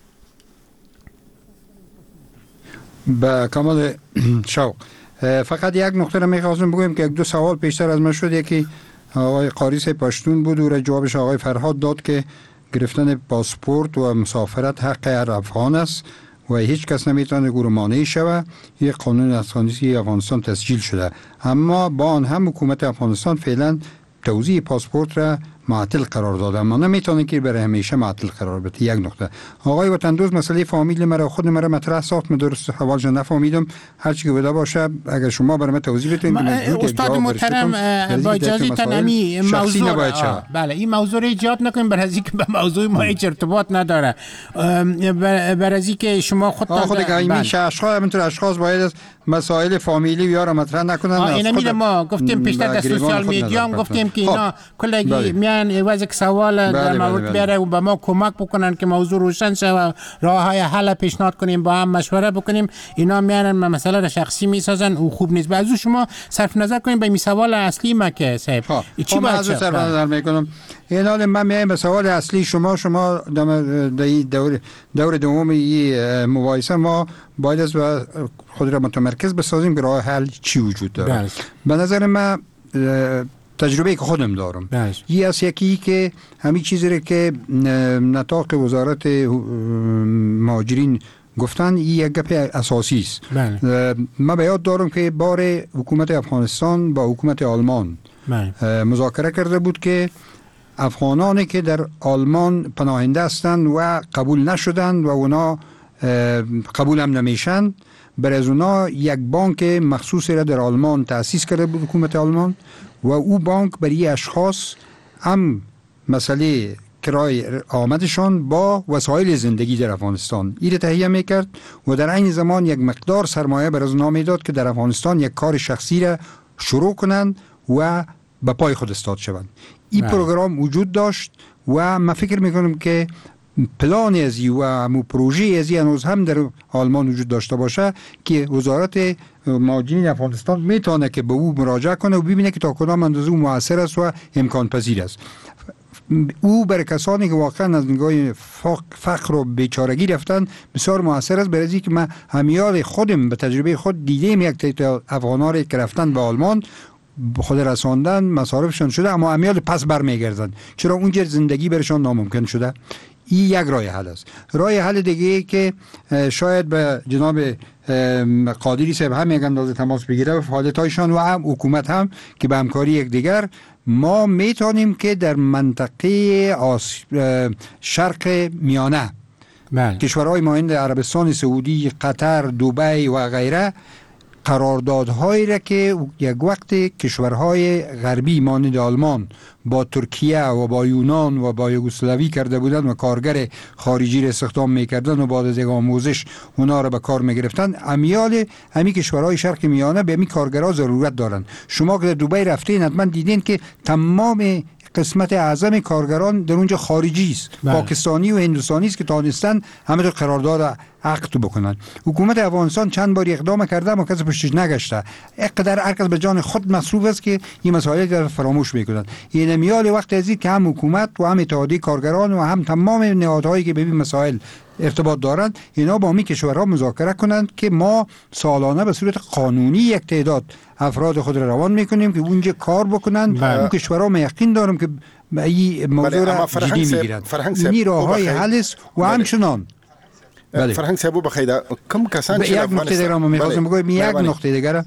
با کمال شوق. فقط یک نکته را می‌خواستم بگم که یک دو سوال پیشتر از من شد. یکی آقای قاریس پشتون بود و را جوابش آقای فرهاد داد که گرفتن پاسپورت و مسافرت حق هر افغان است و هیچ کس نمیتونه گرومانه شود. یک قانون اساسی افغانستان تسجیل شده، اما با آن هم حکومت افغانستان فعلا توزیع پاسپورت را معطل قرار داده، اما نمیتونه که برای همیشه معطل قرار بده. یک نقطه. آقای وطن دوست مسئله فامیل مرا خود مرا مطرح ساخت، من درست حوالش نفهمیدم. هر چی که بده باشه اگر شما برای من توضیح بدید. استاد محترم با اجازه تنمی موضوع بله این موضوع رو ایجاد نکنیم برای از اینکه به موضوع ما هیچ ارتباط نداره. برای از اینکه شما خود خود که این اشخاص همینطور اشخاص باید مسائل فامیلی بیار مطرح نکنن. اینا میره ما گفتیم پیشتر در سوشال میدیا هم گفتیم که اینا کلگی میان عوض یک سوال در مورد بیاره و به ما کمک بکنن که موضوع روشن شه و راههای حل پیشنهاد کنیم، با هم مشوره بکنیم. اینا میارن مسئله را شخصی میسازن و خوب نیست. بعضی شما صرف نظر کنیم به این سوال اصلی ما که صاحب چی باید صرف نظر میکنم. این حال من میایم به سوال اصلی شما شما در دور دور دوم این مباحثه ما باید از خود را متمرکز بسازیم که راه حل چی وجود داره. به نظر من تجربه که خودم دارم یه از یکی که همین چیزی رو که نطاق وزارت مهاجرین گفتن این یک گپ اساسی است. من به یاد دارم که بار حکومت افغانستان با حکومت آلمان مذاکره کرده بود که افغانانی که در آلمان پناهنده هستند و قبول نشدند و اونا قبول هم نمیشن، برای از اونا یک بانک مخصوصی را در آلمان تأسیس کرده بود حکومت آلمان و او بانک برای اشخاص هم مسئله کرای آمدشان با وسایل زندگی در افغانستان این تهیه میکرد و در این زمان یک مقدار سرمایه بر از اونا میداد که در افغانستان یک کار شخصی را شروع کنند و به پای خود استاد شوند. این پروگرام وجود داشت و من فکر میکنم که پلان ازی و مو پروژه ازی هنوز هم در آلمان وجود داشته باشه که وزارت مهاجرین افغانستان میتونه که به او مراجعه کنه و ببینه که تا کدام اندازه او موثر است و امکان پذیر است. او برای کسانی که واقعا از نگاه فقر و بیچارگی رفتن بسیار موثر است. برای اینکه من همیال خودم به تجربه خود دیدم یک تعداد افغانان که رفتن به آلمان خود رساندن مصارفشان شده اما همیال پس برمیگردن چرا اونجا زندگی برشان ناممکن شده. این یک راه حل است. راه حل دیگه که شاید به جناب قادری صاحب هم یک اندازه تماس بگیره و فعالیتایشان و هم حکومت هم که به همکاری یک دیگر ما میتونیم که در منطقه شرق میانه کشورهای مانند عربستان سعودی، قطر، دبی و غیره قراردادهایی را که یک وقت کشورهای غربی مانند آلمان با ترکیه و با یونان و با یوگسلاوی کرده بودند و کارگر خارجی را استخدام میکردن و بعد از یک آموزش اونا را به کار میگرفتن، امیال همین کشورهای شرق میانه به همین کارگرها ضرورت دارند. شما که در دبی رفتین حتما دیدین که تمام قسمت اعظم کارگران در اونجا خارجی است، پاکستانی و هندوستانی است که تانستن همه طور قرارداد عقد بکنن. حکومت افغانستان چند بار اقدام کرده اما کسی پشتش نگشته. اینقدر هر کس به جان خود مصروف است که این مسائل در فراموش میکنن. این میال وقت ازی که هم حکومت و هم اتحادیه کارگران و هم تمام نهادهایی که به این مسائل ارتباط دارند اینا با می کشورها مذاکره کنند که ما سالانه به صورت قانونی یک تعداد افراد خود را روان میکنیم که اونجا کار بکنند. اون کشورها ما یقین دارم که این موضوع را جدی میگیرند. این راههای حل است و همچنان بله. فرهنگ صاحب بخیر کم کسان چې افغانستان میخواستم بگم یک نقطه دیگر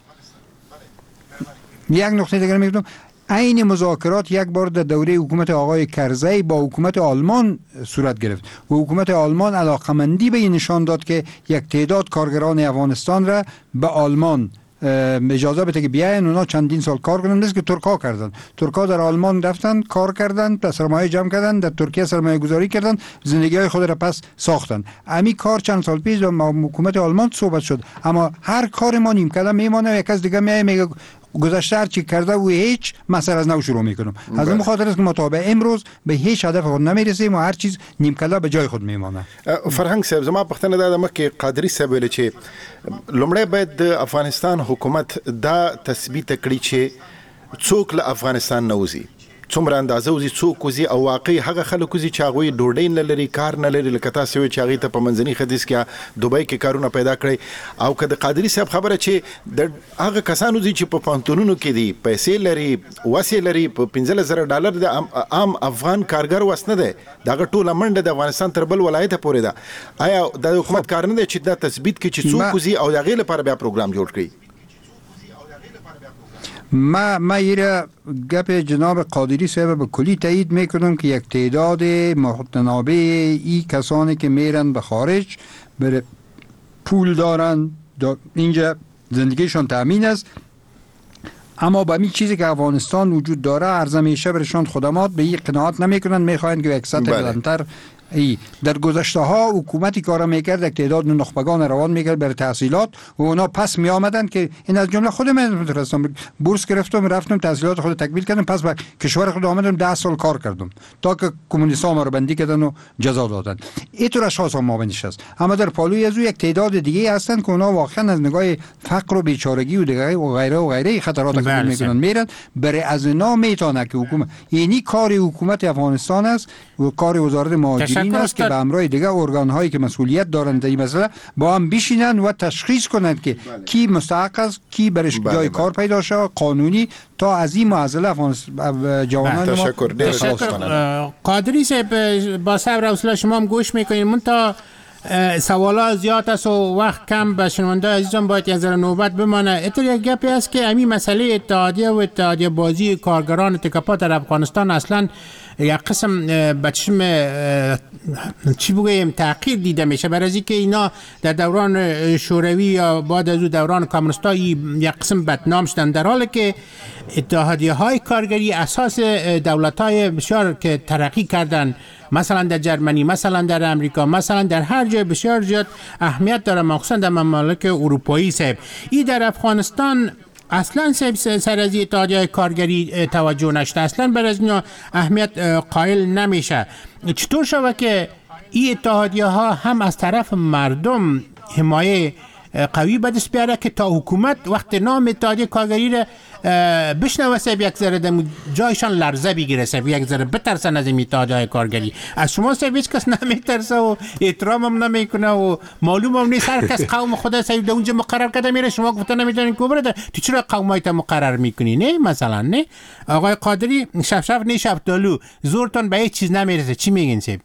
یک نقطه دیگر میگم این مذاکرات یک بار در دوره حکومت آقای کرزی با حکومت آلمان صورت گرفت و حکومت آلمان علاقمندی به این نشان داد که یک تعداد کارگران افغانستان را به آلمان اجازه بده که بیاین اونا چندین سال کار کنن. مثل که ترکا کردن. ترکا در آلمان رفتن کار کردن، سرمایه جمع کردن، در ترکیه سرمایه گذاری کردن، زندگی های خود را پس ساختن. امی کار چند سال پیش با حکومت آلمان صحبت شد، اما هر کار ما نیم کردن میمونه. یک از دیگه میای میگه گذشته هر چی کرده و هیچ مسئله از نو شروع میکنم. از این خاطر است که ما تا به امروز به هیچ هدف خود نمیرسیم و هر چیز نیم کلا به جای خود میمانه. فرهنگ صاحب زما پختنه داده که قادری صاحب ویل چې لومړی باید افغانستان حکومت دا تثبیت کړي چې څوک له افغانستان نوځي، څومره اندازه وزي څوک وزي او واقعي هغه خلک وزي چې هغه ډوډۍ نه لري، کار نه لري، لکه تاسو وی چې هغه ته په منځني ختیځ کې دوبۍ کې کارونه پیدا کړي. او کله قادری صاحب خبره چې د هغه کسانو دي چې په پانتونونو کې دي، پیسې لري، وسې لري، په پنځه زره ډالر د عام افغان کارګر وس نه ده، دغه ټوله منډه د افغانستان تر بل ولایت پورې ده. آیا د حکومت کار نه دی چې دا تثبیت کړي چې څوک وزي او دغه لپاره بیا پروګرام جوړ کړي؟ ما ما ایره گپ جناب قادری صاحب به کلی تایید میکنم که یک تعداد متنابع ای کسانی که میرن به خارج بر پول دارن اینجا زندگیشون تامین است، اما با می چیزی که افغانستان وجود داره ارزم میشه برشان خدمات به این قناعت نمیکنن، میخواین که یک سطح بلندتر. ای در گذشته ها حکومتی کارا میکرد، یک تعداد نخبگان روان میکرد برای تحصیلات و اونا پس می آمدن که این از جمله خود من میتونستم بورس گرفتم رفتم تحصیلات خود تکمیل کردم، پس به کشور خود آمدم ده سال کار کردم تا که کمونیست‌ها ما رو بندی کردن و جزا دادن. این طور اشخاص هم ما بنشست. اما در پالوی از یک تعداد دیگه هستن که اونا واقعا از نگاه فقر و بیچارگی و دیگه و غیره و غیره خطرات قبول میکنن میرن. برای از اینا میتونه که حکومت یعنی کار حکومت افغانستان است و کار وزارت مهاجرین است که به همراه دیگه ارگان هایی که مسئولیت دارند در این مسئله با هم بشینن و تشخیص کنند که بله. کی مستحق است، کی برش بله جای بله. کار پیدا شود قانونی تا از این معضله جوانان ما. تشکر. تشکر. قادری صاحب با صبر حوصله شما هم گوش میکنید. من تا سوالا زیاد است و وقت کم به شنونده عزیزم باید یک ذره نوبت بمانه. اینطور یک گپی است که همین مسئله اتحادیه و اتحادیه بازی کارگران تکاپا در افغانستان اصلا یک قسم بچشم چی بگویم تحقیر دیده میشه، برای اینکه اینا در دوران شوروی یا بعد از دوران کمونیستا یک قسم بدنام شدن، در حالی که اتحادیه های کارگری اساس دولت های بسیار که ترقی کردن، مثلا در جرمنی، مثلا در امریکا، مثلا در هر جای بسیار زیاد اهمیت داره، مخصوصا در ممالک اروپایی. صاحب ای در افغانستان اصلا سر از اتحادیه کارگری توجه نشده، اصلا بر از اینا اهمیت قائل نمیشه. چطور شود که این اتحادیه ها هم از طرف مردم حمایه قوی به دست بیاره که تا حکومت وقت نام اتحادیه کارگری را بشنوه سب یک ذره دم جایشان لرزه بگیره، سب یک ذره بترسن از این اتحادیه کارگری؟ از شما سب هیچ کس نمیترسه و احترام هم نمیکنه و معلوم هم نیست هر کس قوم خدا سب اونجا مقرر کرده میره، شما گفته نمیدونین که برده تو چرا قومایت مقرر میکنی؟ نه مثلا نه آقای قادری شب شب نه شب دالو زورتون به هیچ چیز نمیرسه، چی میگین سب؟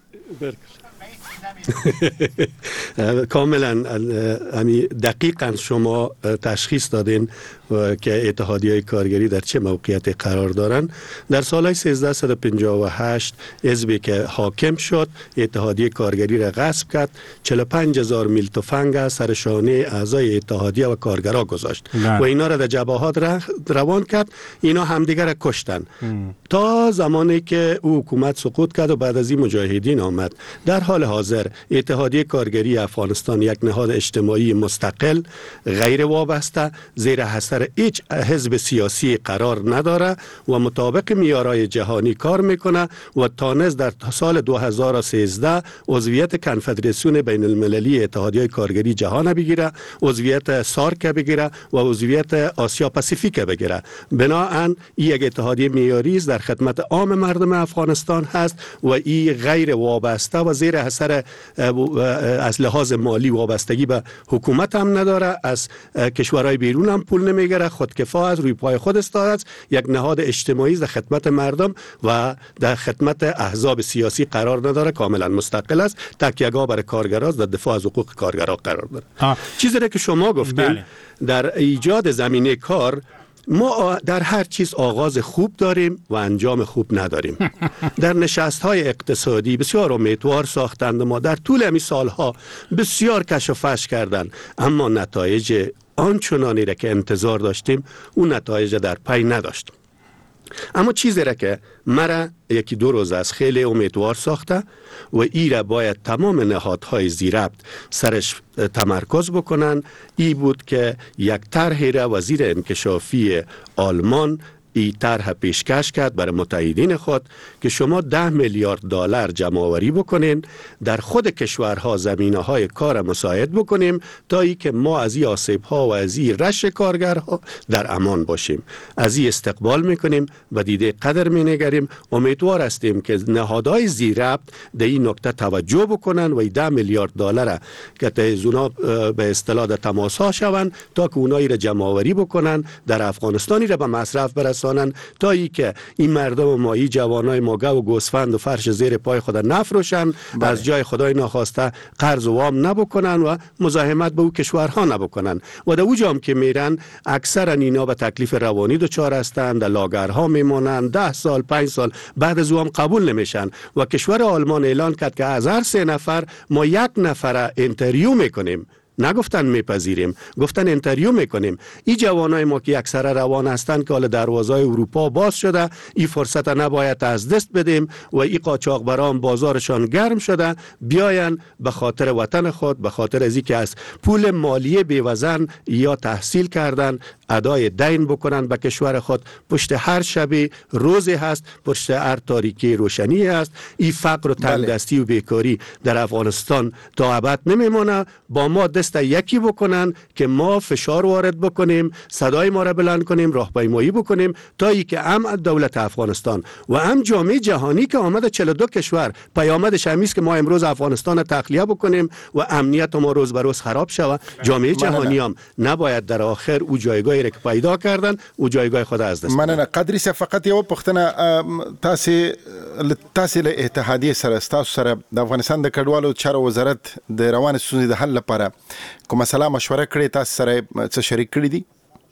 کاملا دقیقا شما تشخیص دادین که اتحادیه کارگری در چه موقعیت قرار دارن. در سال سیزده پنجاه و هشت حزبی که حاکم شد اتحادیه کارگری را غصب کرد، چهل و پنج هزار میل تفنگ سر شانه اعضای اتحادیه و کارگرها گذاشت و اینا را در جبهات روان کرد، اینا همدیگر را کشتن تا زمانی که او حکومت سقوط کرد و بعد از این مجاهدین آمد. در حال حاضر حاضر اتحادیه کارگری افغانستان یک نهاد اجتماعی مستقل غیر وابسته زیر حصر هیچ حزب سیاسی قرار نداره و مطابق معیارهای جهانی کار میکنه و تانست در سال دو هزار و سیزده عضویت کنفدراسیون بین المللی اتحادیه کارگری جهان بگیره، عضویت سارک بگیره و عضویت آسیا پاسیفیک بگیره. بنابراین این یک اتحادیه معیاری است، در خدمت عام مردم افغانستان هست و این غیر وابسته و زیر اثر از لحاظ مالی وابستگی به حکومت هم نداره، از کشورهای بیرون هم پول نمیگیره، خودکفا از روی پای خود استاد است، یک نهاد اجتماعی در خدمت مردم و در خدمت احزاب سیاسی قرار نداره، کاملا مستقل است، تکیه‌گاه برای کارگران در دفاع از حقوق کارگران قرار داره. چیزی را که شما گفتین بله. در ایجاد زمینه کار ما در هر چیز آغاز خوب داریم و انجام خوب نداریم. در نشست‌های اقتصادی بسیار امیدوار ساختند، ما در طول همین سالها بسیار کش و فش کردند، اما نتایج آنچنانی را که انتظار داشتیم اون نتایج در پی نداشت. اما چیزی را که مرا یکی دو روز از خیلی امیدوار ساخته و ای را باید تمام نهادهای زیربط سرش تمرکز بکنن، ای بود که یک طرحی را وزیر انکشافی آلمان ای طرح پیشکش کرد برای متحدین خود که شما ده میلیارد دلار جمع آوری بکنین، در خود کشورها زمینه های کار مساعد بکنیم تا ای که ما از این آسیب ها و از این رش کارگرها در امان باشیم. از این استقبال میکنیم و دیده قدر مینگریم. امیدوار هستیم که نهادهای زیربط در این نکته توجه بکنن و این ده میلیارد دلار که تهزونا به اصطلاح در تماس ها شوند تا که اونایی را جمع آوری بکنن، در افغانستانی را به مصرف برسانن تا ای که این مردم ما، این جوانای ما گو و گوسفند و فرش زیر پای خود نفروشن، بله. از جای خدای ناخواسته قرض و وام نبکنن و مزاحمت به او کشورها نبکنن و در اوجام که میرن اکثرا اینا به تکلیف روانی دچار هستند، در لاگرها میمونن، ده سال پنج سال بعد از او هم قبول نمیشن و کشور آلمان اعلان کرد که از هر سه نفر ما یک نفر انتریو میکنیم. نگفتن میپذیریم، گفتن انتریو میکنیم. این جوانای ما که اکثر روان هستند که حالا دروازهای اروپا باز شده، این فرصت نباید از دست بدیم و این قاچاقبران بازارشان گرم شده، بیاین به خاطر وطن خود، به خاطر از اینکه از پول مالی بی‌وزن یا تحصیل کردن ادای دین بکنن به کشور خود. پشت هر شبی روزی هست، پشت هر تاریکی روشنی هست. این فقر و تنگدستی و بیکاری در افغانستان تا ابد نمیمونه. با ما دست یکی بکنن که ما فشار وارد بکنیم، صدای ما را بلند کنیم، راهپیمایی بکنیم تا ای که هم دولت افغانستان و هم جامعه جهانی که آمده چهل و دو کشور پیامدش همیست که ما امروز افغانستان تخلیه بکنیم و امنیت ما روز به روز خراب شود. جامعه جهانی هم نباید در آخر او جایگاهی را که پیدا کردن او جایگاه خود از دست مننه. قدری صاحب فقط یو پوښتنه تاسو تاسو له اتحادیه سره تاسو سره د افغانستان د کډوالو چارو وزارت د روان ستونزې د حل لپاره کومه سلا مشوره کړې، تاسو سره څه شریک کړی دي؟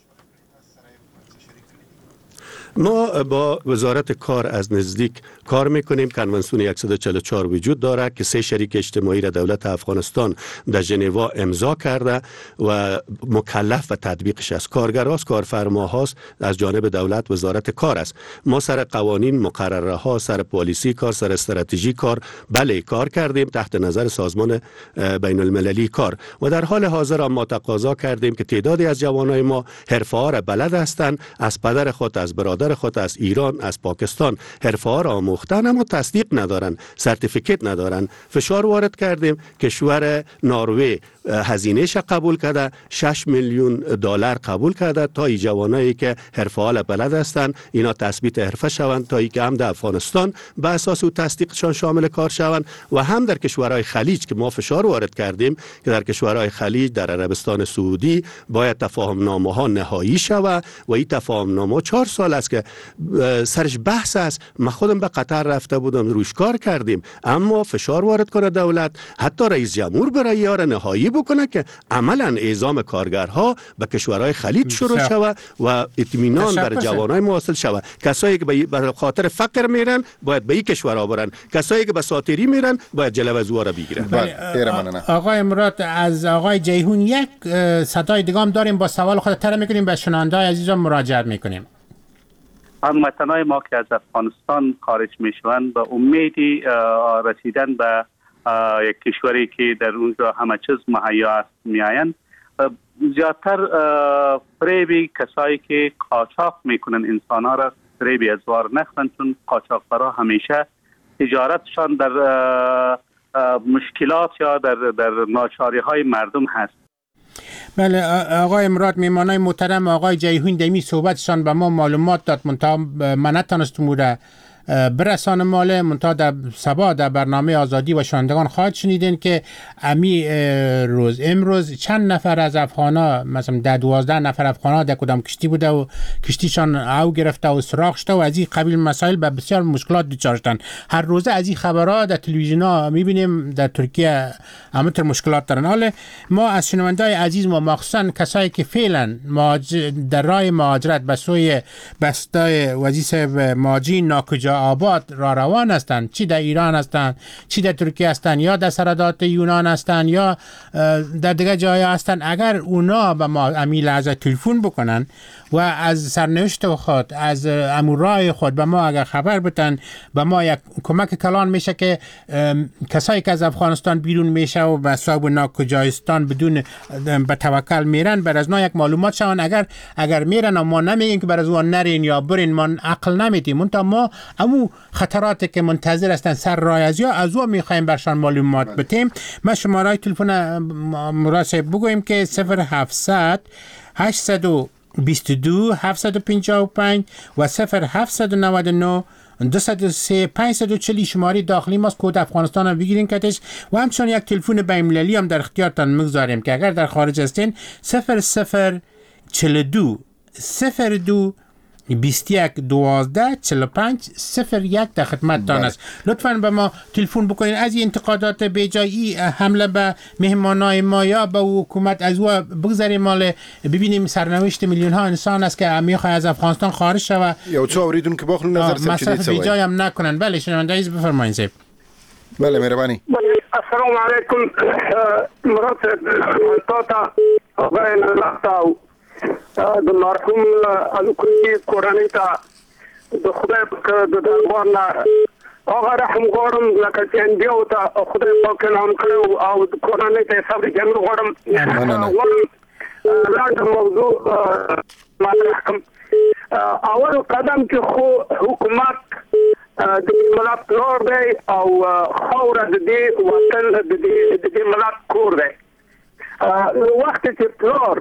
ما با وزارت کار از نزدیک کار میکنیم. کنوانسیون صد و چهل و چهار وجود داره که سه شریک اجتماعی را دولت افغانستان در ژنوا امضا کرده و مکلف و تطبیقش است. کارگراست، کارفرماهاست، از جانب دولت وزارت کار است. ما سر قوانین، مقرره ها، سر پالیسی کار، سر استراتژی کار بله کار کردیم تحت نظر سازمان بین المللی کار و در حال حاضر ما تقاضا کردیم که تعدادی از جوانای ما حرفه‌ها را بلد هستند، از پدر خود، از برادر خود، از ایران، از پاکستان حرفه‌ها را آموختن اما تصدیق ندارن، سرتیفیکیت ندارن. فشار وارد کردیم. کشور نروژ هزینه‌اش قبول کرده، شش میلیون دلار قبول کرده تا این جوانایی که حرفه‌ها بلد هستند اینا تثبیت حرفه شوند تا اینکه هم در افغانستان به اساس او تصدیقشان شامل کار شوند و هم در کشورهای خلیج که ما فشار وارد کردیم که در کشورهای خلیج، در عربستان سعودی باید تفاهم نامه ها نهایی شود و این تفاهم نامه چهار سال است که سرش بحث است. ما خودم به قطر رفته بودم، روش کار کردیم، اما فشار وارد کنه دولت، حتی رئیس جمهور برای یار نهایی بکنه که عملا اعزام کارگرها به کشورهای خلیج شروع شود و اطمینان بر جوانای ما حاصل شود. کسایی که به خاطر فقر میرن باید به این کشورها برن، کسایی که به ساتری میرن باید جلوه از او را بگیرن. آقای مراد، از آقای جیهون یک صدای دیگه هم داریم، با سوال خود تر میکنیم، به شنونده‌های عزیزم مراجعه میکنیم. هموطنای ما که از افغانستان خارج میشوند به امیدی رسیدن به یک کشوری که در اونجا همه چیز مهیا است میآیند. زیادتر فریبی کسایی که قاچاق میکنن انسانها را فریبی ازوار نخورن، چون قاچاقبرا همیشه تجارتشان در مشکلات یا در در ناچاری های مردم هست. بله آقای مراد، میمانای محترم آقای جیهون دمی صحبتشان به ما معلومات داد، منتها من نتانستم را برسان ماله، منتها در سبا در برنامه آزادی و شنوندگان خواهد شنیدین که امی روز امروز چند نفر از افغانا، مثلا ده دوازده نفر افغانا در کدام کشتی بوده و کشتیشان او گرفته و سراغ شده و از این قبیل مسائل به بسیار مشکلات دچار شدن. هر روزه از این خبرها در تلویزیون ها میبینیم در ترکیه همینطور مشکلات دارن. حالا ما از شنوندای عزیز و مخصوصا کسایی که فعلا در راه مهاجرت به سوی بستای وزیر مهاجرین ناکجا آباد را روان هستند، چی در ایران هستند، چی در ترکیه هستند، یا در سرحدات یونان هستند یا در دیگه جای هستند، اگر اونا به ما امی لحظه تلفن بکنن و از سرنوشت خود، از امورای خود به ما اگر خبر بدن، به ما یک کمک کلان میشه که کسایی که از افغانستان بیرون میشه و به صاحب ناکجایستان بدون به توکل میرن، بر از نا یک معلومات شون. اگر اگر میرن و ما نمیگیم که بر از اون نرین یا برین، ما عقل نمیدیم، منتها ما امو خطراتی که منتظر هستن سر راه از یا از او میخوایم برشان معلومات بدیم. ما شماره تلفن مراسل بگویم که صفر هفتصد هشتصد و بیست و دو هفتصد و پنجاه و پنج و صفر هفتصد و نود و نه دویست و سه پانصد و چهل شماره داخلی ماست. کد افغانستان هم بگیرین کتش و همچنان یک تلفن بین‌المللی هم در اختیارتان میگذاریم که اگر در خارج هستین صفر صفر چهل و دو صفر دو بیست و یک دوازده چهل و پنج صفر یک در خدمتتان است. لطفاً به ما تلفن بکنید. از این انتقادات بیجایی حمله به مهمانای ما یا به حکومت از او بگذاریم، مال ببینیم سرنوشت میلیون ها انسان است که میخواد از افغانستان خارج شوه یا چه اوریدون که باخلو نظر سب چه مصرف بیجایی هم نکنن. بله شنونده عزیز بفرمایید صاحب. بله مهربانی. السلام علیکم مراد تا آقای نلختاو د مرحوم الکوزي کورنۍ ته د خدای په د دربار نه هغه رحم غواړم لکه چې انډیو ته خدای پاک نام کړو او د کورنۍ ته صبر جمع غواړم. غواړم لاندې موضوع مطرح کړم. اول قدم چې خو حکومت د ملت لور دی او خاوره د دې وطن د دې ملت کور دی. وخت چې پلار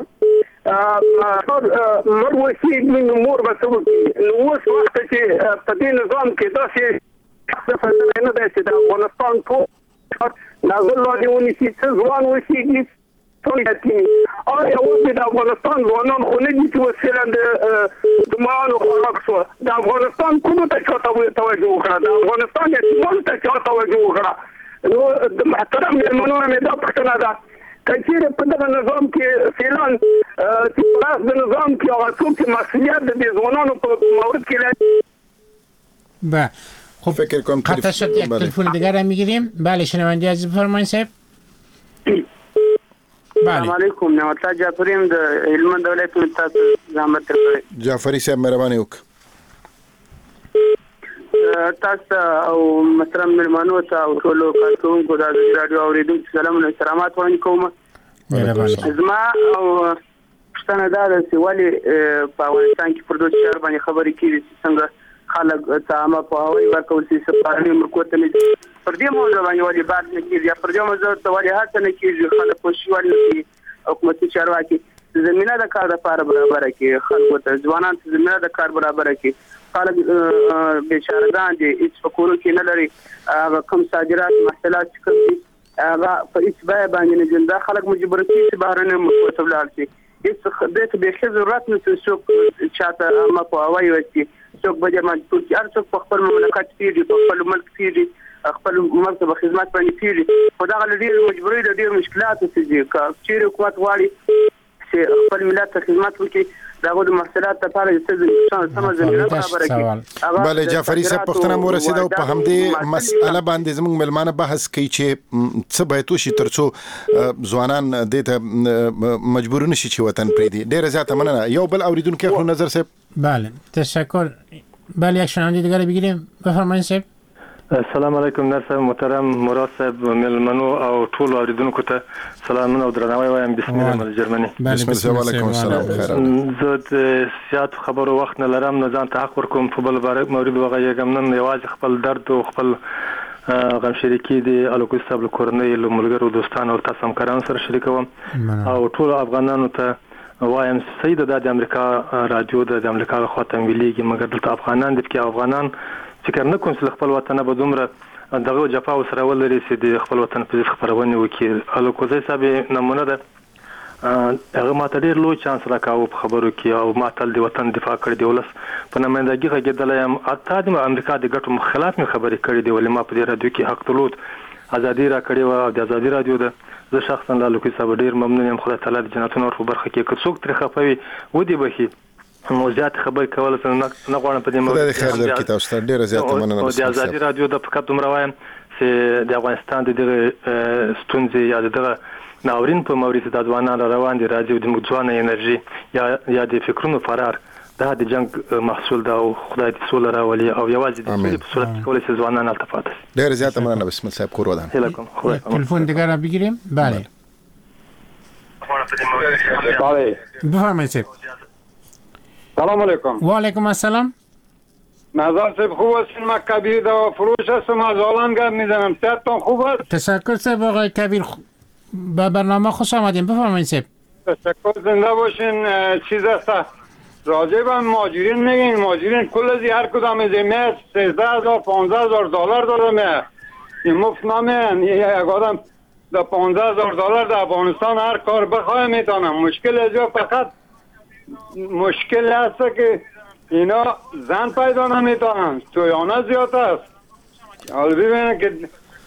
مر وشي من مور بسوي نو اوس وخت چې په دې نظام کې داسې څه فائدہ نه ده چې د افغانستان په نازل لاندې ونیسي څه ځوان وشي ټول یتیم او یو د افغانستان ځوانان خو نه دي چې وسیله د دمانو خوراک شو. د افغانستان کومه ته چاته توجه وکړه، د افغانستان یتیمانو ته چاته توجه وکړه. نو د محترم مېلمنو نه دا پوښتنه ده کچېرې په دغه نظام کې فعلاً چې پلاس د نظام کې هغه څوک چې مسؤلیت د دې ځوانانو په مورد کې لري. بله خب فکر کنم قطع شد. یک تلفن دیگر هم میگیریم. بله شنونده عزیز بفرمایید صاحب. السلام علیکم. نعمت الله جعفری هم د هلمند ولایت تاسو زحمت کړی. جعفری صاحب مهرباني وک. تاسو او محترم مېلمانو ته او ټول کارکونکو د رادیو اوریدونکو سلام او احترامات وړاندې کوم. زما او پښتنه دا ده چې ولې په افغانستان کې پر دوه شهر باندې خبرې کیږي چې څنګه خلک ته په هوایي ورکول شي سفارني مرکوته نه پر دې موضوع باندې ولې بحث نه کیږي، پر دې موضوع ته ولې هڅه نه کیږي خلک خوشي ولې حکومتي چارواکي زمينه د کار لپاره برابر کړي، خلکو ته ځوانان ته زمينه د کار برابر کړي. خلک بیچارهګان دي هیڅ فکر کې نه لري، هغه کم صادرات محصولات کوم دي هغه په هیڅ ځای باندې نه جندا خلک مجبور دي چې بهرنه مرکوته ولاړ شي. هیڅ دې به ضرورت نه څه چاته ما په هوایي وسی څوک به مجبور چې هر څوک په خپل مملکت کې په خپل ملک کې خپل ملک په خدمت باندې کیږي. خو دا غلډي مجبوري د ډیر مشکلات چې چې حکومت واړي چې خپل ملت ته خدمت وکړي داغه د محصولات لپاره چې سم زمينه برابر کړي. بله جعفری صاحب پښتنه مو رسیدو په همدې مسأله باندې زموږ ملمانه بحث کوي چې څه باید وشي ترڅو ځوانان دې ته مجبور نشي چې وطن پرېږدي. ډېره زیاته مننه. یو بل اوریدونکو خو نظر صاحب. بله تشکر. بله یک شنونده دیگر بگیریم بفرمایید صاحب. السلام علیکم نرسه محترم مراد صاحب ملمنو او ټول اوریدونکو ته سلامونه او درناوی وایم. بسم الله من جرمني. بسم الله علیکم السلام خیر. زه د سیاست خبرو وخت نه لرم، نه ځان ته حق ورکوم په بل باره مورید وغږیږم. نن یوازې خپل درد او خپل غم شریکي د الوکوس صاحب له کورنۍ له ملګرو دوستانو او تاسو همکارانو سره شریکوم او ټول افغانانو ته وایم سید د امریکا رادیو د امریکا له خوا تمویلېږي، مګر دلته افغانان دي چې افغانان فکر نه کوم چې خپل وطن به دومره دغه جفا سره ولري چې د خپل وطن په ضد خبرونه وکړي. الوکوس صاحب نمونه ده، هغه ماته ډېر لوی چانس راکاوه په خبرو کې او ما تل د وطن دفاع کړې دی، ولس په نمائندګي غږېدلی یم. حتی د امریکا د ګټو خلاف مې خبرې کړې دي، ولې ما په دې رادیو کې حق درلود، ازادي را کړې وه او د ازادي رادیو ده. زه شخصا له الوکوس صاحب ډېر ممنون یم. خدای تعالی د جنتونو په برخه کې که څوک ترې خفه وي ودې بخي مو زیات خبرې کول څه نه غواړم په دې موضوع. خدای خیر درکړي تاسو ته ډېر زیات مننه. د ازادي رادیو د فقط دومره وایم چې د افغانستان د دغه ستونزې یا دغه ناورین په مورید د ځوانانو روان دي راځي د مځوانه انرژي یا یا د فکرونو فرار دا د جنگ محصول دا او خدای دې سول راولي او یوازې د سولې په صورت کې کولای شي ځوانان التفات. ډېر زیات مننه. بسم الله صاحب کور ودان. تلفن دیگر را بگیریم. بله بفرمایید. سلام علیکم. و علیکم السلام. نظر صاحب خوب هستین؟ من کبیر دوا فروش هستم، از آلان گرد میزنم. صحتتون خوب است؟ تشکر صاحب آقای کبیر، به برنامه خوش آمدین. بفرمایید صاحب. تشکر، زنده باشین. چیز است راجع به مهاجرین میگین، مهاجرین کل از هر کدام از میاد سیزده هزار پانزده هزار دلار داره میاد، این مفت نمیان. یک آدم در پانزده هزار دلار در افغانستان هر کار بخواه میتونم. مشکل از جا فقط مشکل هست که اینا زن پیدا نمیتونن، تویانه زیاد است. حالا ببینن که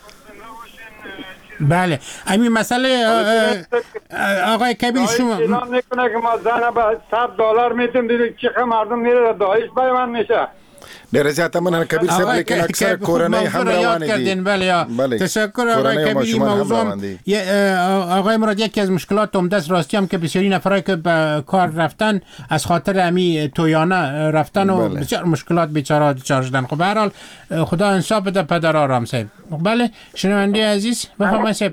بله همین مسئله آقای کبیر شما اعلام میکنه که ما زن به صد دلار میتونیم، دیدید چه مردم میره داعش پیوند میشه. ډېر زیات مننه کبیر صاحب، لیکن اکثر کورنۍ هم روانې دي. بله تشکر آقای کبیر. موضوع آقای مراد یکی از مشکلات عمده است راستی هم که بسیاری نفرایی که به کار رفتن از خاطر امی تویانه رفتن و بسیار مشکلات بیچاره دچار شدن. خب به هر حال خدا انصاف بده پدر آرام صاحب. بله شنونده عزیز بفرمایید صاحب.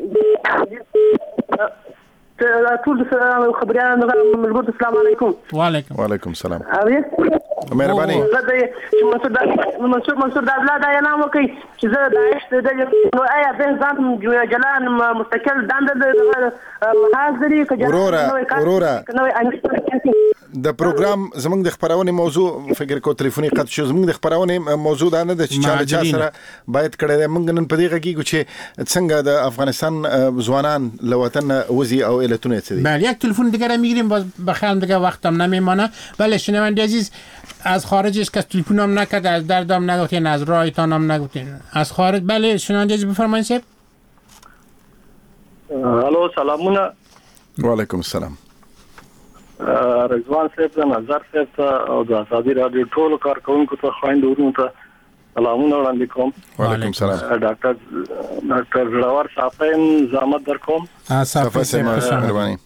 ټول خبريان ملګرو السلام علیکم. وعلیکم وعلیکم السلام. مهرباني. منصور منصور منصور د الله دا اعلان وکړي چې زه داعش د نو آیا به ځان جلان مستقل دند د حاضرې کجا اورورا اورورا د پروګرام زمونږ د خبرونه موضوع فکر کو ټلیفوني قط شو زمونږ د خبرونه موضوع دا نه د چا چا سره باید کړه موږ نن په دې غږی چې څنګه د افغانستان ځوانان له وطن وزي او التونه څه دي. بله یک تلفن دیگه میگیریم باز بخیرم دیگه وقتم نمیمانه. بله شنونده عزیز از خارج است که تلفن هم نکرد، از دردم نگفتین، از رایتان هم نگفتین، از خارج. بله شنونده عزیز بفرمایید صاحب. الو سلامونه. و علیکم السلام. رضوان صاحب نظر صاحب او د ازادي رادیو ټول کارکونکو ته خويند ورونو ته سلامونه وړاندې کوم. وعلیکم السلام. ډاکټر ډاکټر زړور صاحب زحمت در کوم. صافه صاحب مهرباني.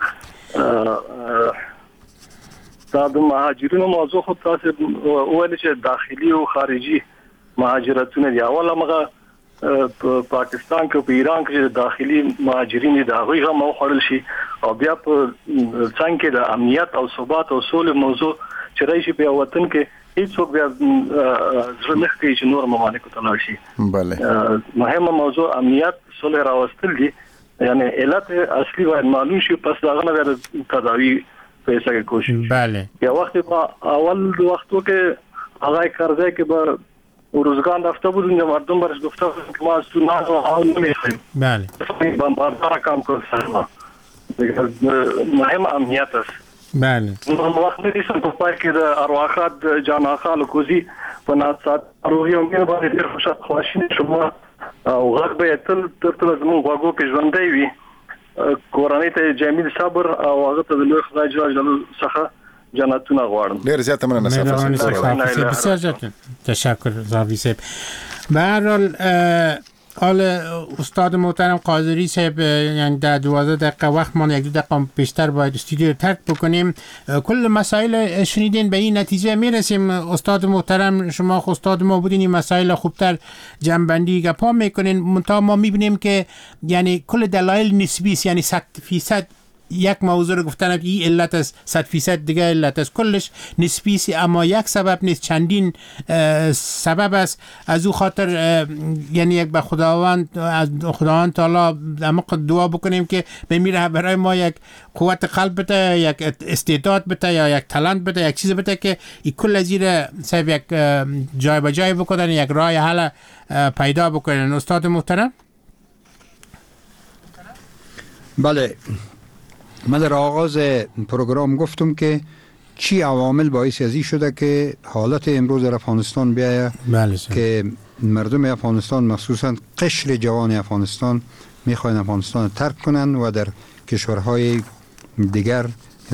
دا د مهاجرینو موضوع خو تاسو وویل چې داخلي او خارجي مهاجرتونه دی. اوله مغه په پاکستان کې په ایران کې داخلي مهاجرین د هغوی هم خوړل شي او بیا په څنګه د امنیت او ثبات او سولې موضوع چې راشي په وطن کې هیڅوک بیا زړه نه کوي چې نور ممالک ته لاړ شي. بله مهمه موضوع امنیت سولې راوستل دي، یعنی علت اصلي باید معلوم شي، پس داغه نه تداوی پیسې کوشش. بله یا وخت په اول وختو کې هغه کارځای کې به روزګان رفته بودن د مردم برش گفته که ما از تو نه حال نمیخوایم. بله بمباردار کام کن سرما مهم امنیت است. بله وقت ندیسم په پای کې د ارواحات جان آقا لکوزی په نات ساعت روحي امین باندې ډېر خوشحال خواشینی شما او غږ به تل تر تل زموږ غوږو کې ژوندی وي. کورنۍ ته جمیل صبر او هغه ته د لوی خدای جل جلاله څخه جنتونه غواړم. ډېر زیاته مننه صاحب. بسیار تشکر زاوی صاحب. به هر حال حالا استاد محترم قادری صاحب، یعنی در دوازده دقیقه وقت ما یک دو دقیقه بیشتر باید استودیو رو ترک بکنیم. کل مسائل شنیدین، به این نتیجه میرسیم استاد محترم شما خود استاد ما بودین، این مسائل خوبتر جنبندی گپا میکنین. منتها ما میبینیم که یعنی کل دلایل نسبی است، یعنی صد فیصد یک موضوع رو گفتن که این علت است، صد فیصد دیگه علت است، کلش نسبی است، اما یک سبب نیست، چندین سبب است. از او خاطر یعنی یک به خداوند از خداوند تعالی عمق دعا بکنیم که بمیره برای ما یک قوت قلب بده، یک استعداد بده، یا یک تالنت بده، یک چیز بده که این کل زیر صاحب یک جای به جای بکنن، یک راه حل پیدا بکنن. استاد محترم. بله، من در آغاز پروگرام گفتم که چی عوامل باعث ازی شده که حالت امروز در افغانستان بیایه که مردم افغانستان مخصوصا قشر جوان افغانستان میخواین افغانستان ترک کنن و در کشورهای دیگر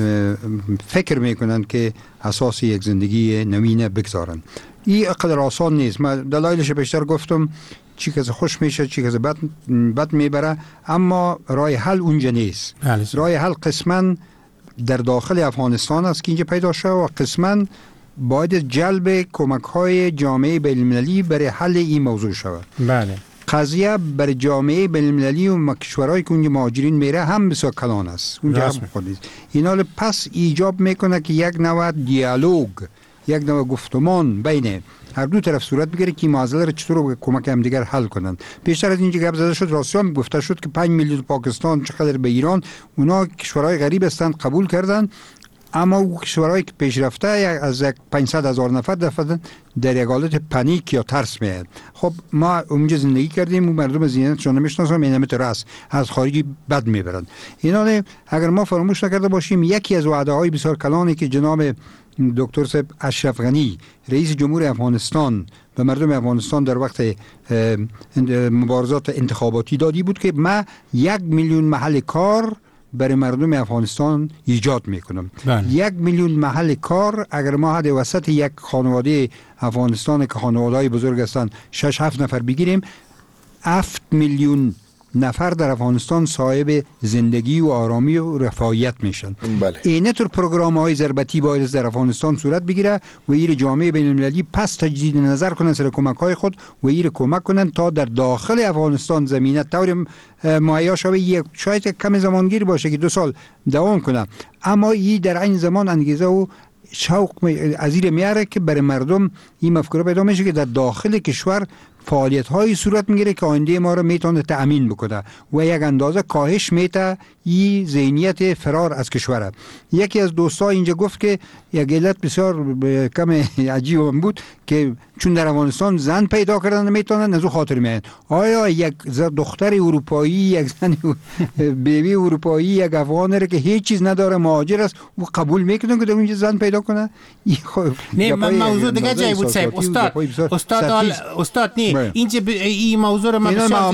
فکر میکنن که اساس یک زندگی نوینه بگذارن. این اقدر آسان نیست. من دلایلش بیشتر گفتم، چی کسی خوش میشه، چی کسی بد, بد میبره، اما راه حل اونجا نیست. راه حل قسما در داخل افغانستان است که اینجا پیدا شده و قسما باید جلب کمک های جامعه بین المللی برای حل این موضوع شود. بله. قضیه برای جامعه بین المللی و کشورهایی که اونجا مهاجرین میره هم بسیار کلان است. اونجا هم خود نیست. اینا پس ایجاب میکنه که یک نوع دیالوگ، یک نوع گفتمان بین هر دو طرف صورت بگیره که معضله را چطور کمک هم دیگر حل کنن. بیشتر از اینجا گپ زده شد، راستیام گفته شد که پنج میلیون پاکستان چقدر به ایران، اونا کشورهای غریب هستند قبول کردن، اما او کشورهایی که پیشرفته از یک پانصد هزار نفر دفعه در یک حالت پنیک یا ترس میاد. خب ما اونجا زندگی کردیم و مردم زینتشون نمیشناسن، اینم تراس از خارجی بد میبرن. اینا اگر ما فراموش نکرده باشیم، یکی از وعده های بسیار کلانی که جناب دکتر صاحب اشرف غنی رئیس جمهور افغانستان و مردم افغانستان در وقت مبارزات انتخاباتی دادی بود که ما یک میلیون محل کار برای مردم افغانستان ایجاد میکنم. بله. یک میلیون محل کار اگر ما حد وسط یک خانواده افغانستان که خانواده‌های بزرگ هستند شش هفت نفر بگیریم، هفت میلیون نفر در افغانستان صاحب زندگی و آرامی و رفاهیت میشن. بله. اینه طور پروگرام های ضربتی باید در افغانستان صورت بگیره و این جامعه بین المللی پس تجدید نظر کنن سر کمک های خود و این کمک کنن تا در داخل افغانستان زمینه طور مهیا شوه. یک شاید کم زمانگیر باشه که دو سال دوام کنه، اما این در این زمان انگیزه و شوق از این میاره که برای مردم این مفکوره پیدا میشه که در داخل کشور فعالیت های صورت میگیره که آینده ما رو میتونه تأمین بکنه و یک اندازه کاهش میته این ذهنیت فرار از کشوره. یکی از دوستا اینجا گفت که یک علت بسیار کم عجیب بود که چون در افغانستان زن پیدا کردن میتونن از او خاطر میاد. آیا یک دختر اروپایی، یک زن بیبی اروپایی، یک افغان که هیچ چیز نداره مهاجر است و قبول میکنن که در اونجا زن پیدا کنه؟ نه من موضوع دیگه جای بود صاحب. استاد استاد استاد نه اینجا این موضوع رو من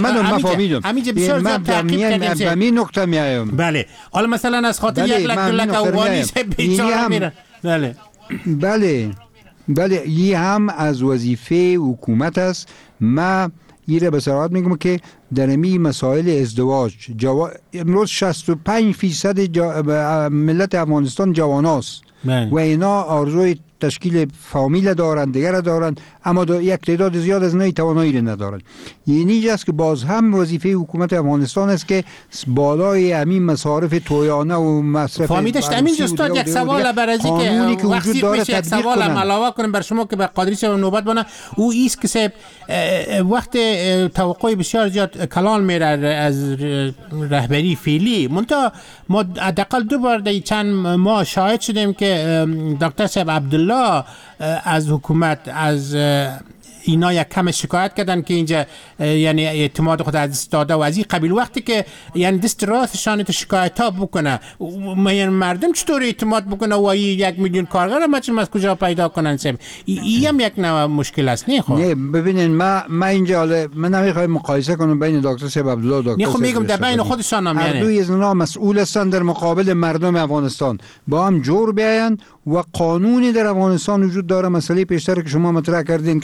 همینجا بسیار زیاد تحقیق کردم. همین نکته میایم. بله. حالا مثلا از خاطر یک لک لک افغانی صاحب بیچاره میره. بله. بله. بله این هم از وظیفه حکومت است. ما ایره به صراحت میگم که در امی مسائل ازدواج جوا... امروز شصت و پنج فیصد جا... ملت افغانستان جواناست و اینا آرزوی تشکیل فامیل دارن، دیگر دارن، اما یک تعداد زیاد از نهی توانایی ندارن. یعنی است که باز هم وظیفه حکومت افغانستان است که بالای همین مصارف تویانه و مصرف فهمیدش همین استاد یک سوال برای که که وجود داره یک سوال علاوه کنم بر شما که به قادری صاحب نوبت بونه، او ایست که صاحب وقت توقع بسیار زیاد کلان میره از رهبری فعلی، منتها ما حداقل دو بار در چند ماه شاهد شدیم که دکتر صاحب عبدالله از حکومت از اینا یک کم شکایت کردن که اینجا یعنی اعتماد خود از دست داده و از این قبیل. وقتی که یعنی دست راستشان تو شکایت ها بکنه مردم چطور اعتماد بکنه و یک میلیون کارگر ما چون از کجا پیدا کنن سم این هم یک نوع مشکل است. نه خب نه ببینین ما ما اینجا من نمیخوام مقایسه کنم بین دکتر صاحب عبدالله و دکتر نه خب میگم در بین خودشان هم یعنی هر دوی از اینا مسئول هستند در مقابل مردم افغانستان با هم جور بیاین و قانونی در افغانستان وجود داره. مسئله پیشتر که شما مطرح کردین که جوان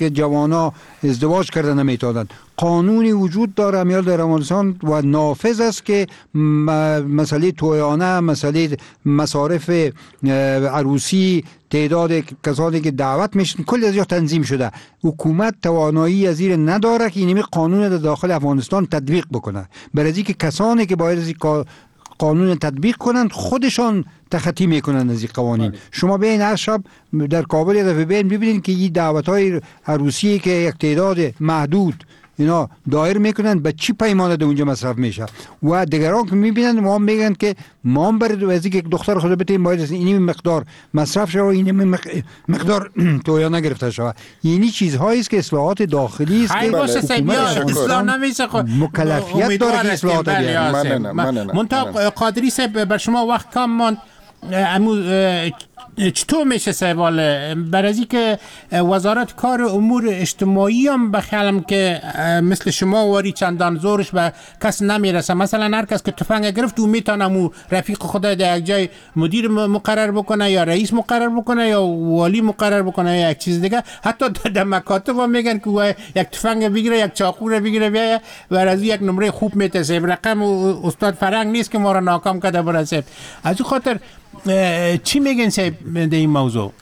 آنها ازدواج کردن نمیتادند. قانونی وجود داره میاد در افغانستان و نافذ است که مسئله تویانه، مسئله مصارف عروسی، تعداد کسانی که دعوت میشن کل از تنظیم شده. حکومت توانایی از این نداره که این قانون در داخل افغانستان تطبیق بکنه. برای اینکه کسانی که باید از قانون تطبیق کنند خودشان تخطی میکنند از این قوانین. شما ببین هر شب در کابل یه دفعه ببین ببینید که این دعوت‌های عروسی که یک تعداد محدود اینا دایر میکنن به چی پیمانه در اونجا مصرف میشه و دیگران که میبینن ما میگن که ما هم برد از اینکه دختر خود بتیم باید این مقدار مصرف شود و این مقدار تویانه گرفته شود. یعنی چیزهایی است که اصلاحات داخلی است که اصلاح نمیشه مکلفیت داره که اصلاحات بیاره. منتها قادری صاحب بر شما وقت کم ماند. چطور میشه سوال برای اینکه وزارت کار امور اجتماعی هم بخیالم که مثل شما واری چندان زورش به کس نمیرسه. مثلا هر کس که تفنگ گرفت او میتونه مو رفیق خدا در یک جای مدیر مقرر بکنه یا رئیس مقرر بکنه یا والی مقرر بکنه یا یک چیز دیگه. حتی در مکاتب هم میگن که یک تفنگ بگیره، یک چاقو رو بگیره بیایه و از یک نمره خوب میتسه. رقم استاد فرنگ نیست که ما را ناکام کرده برسه. از این خاطر چی میگن صاحب در این موضوع؟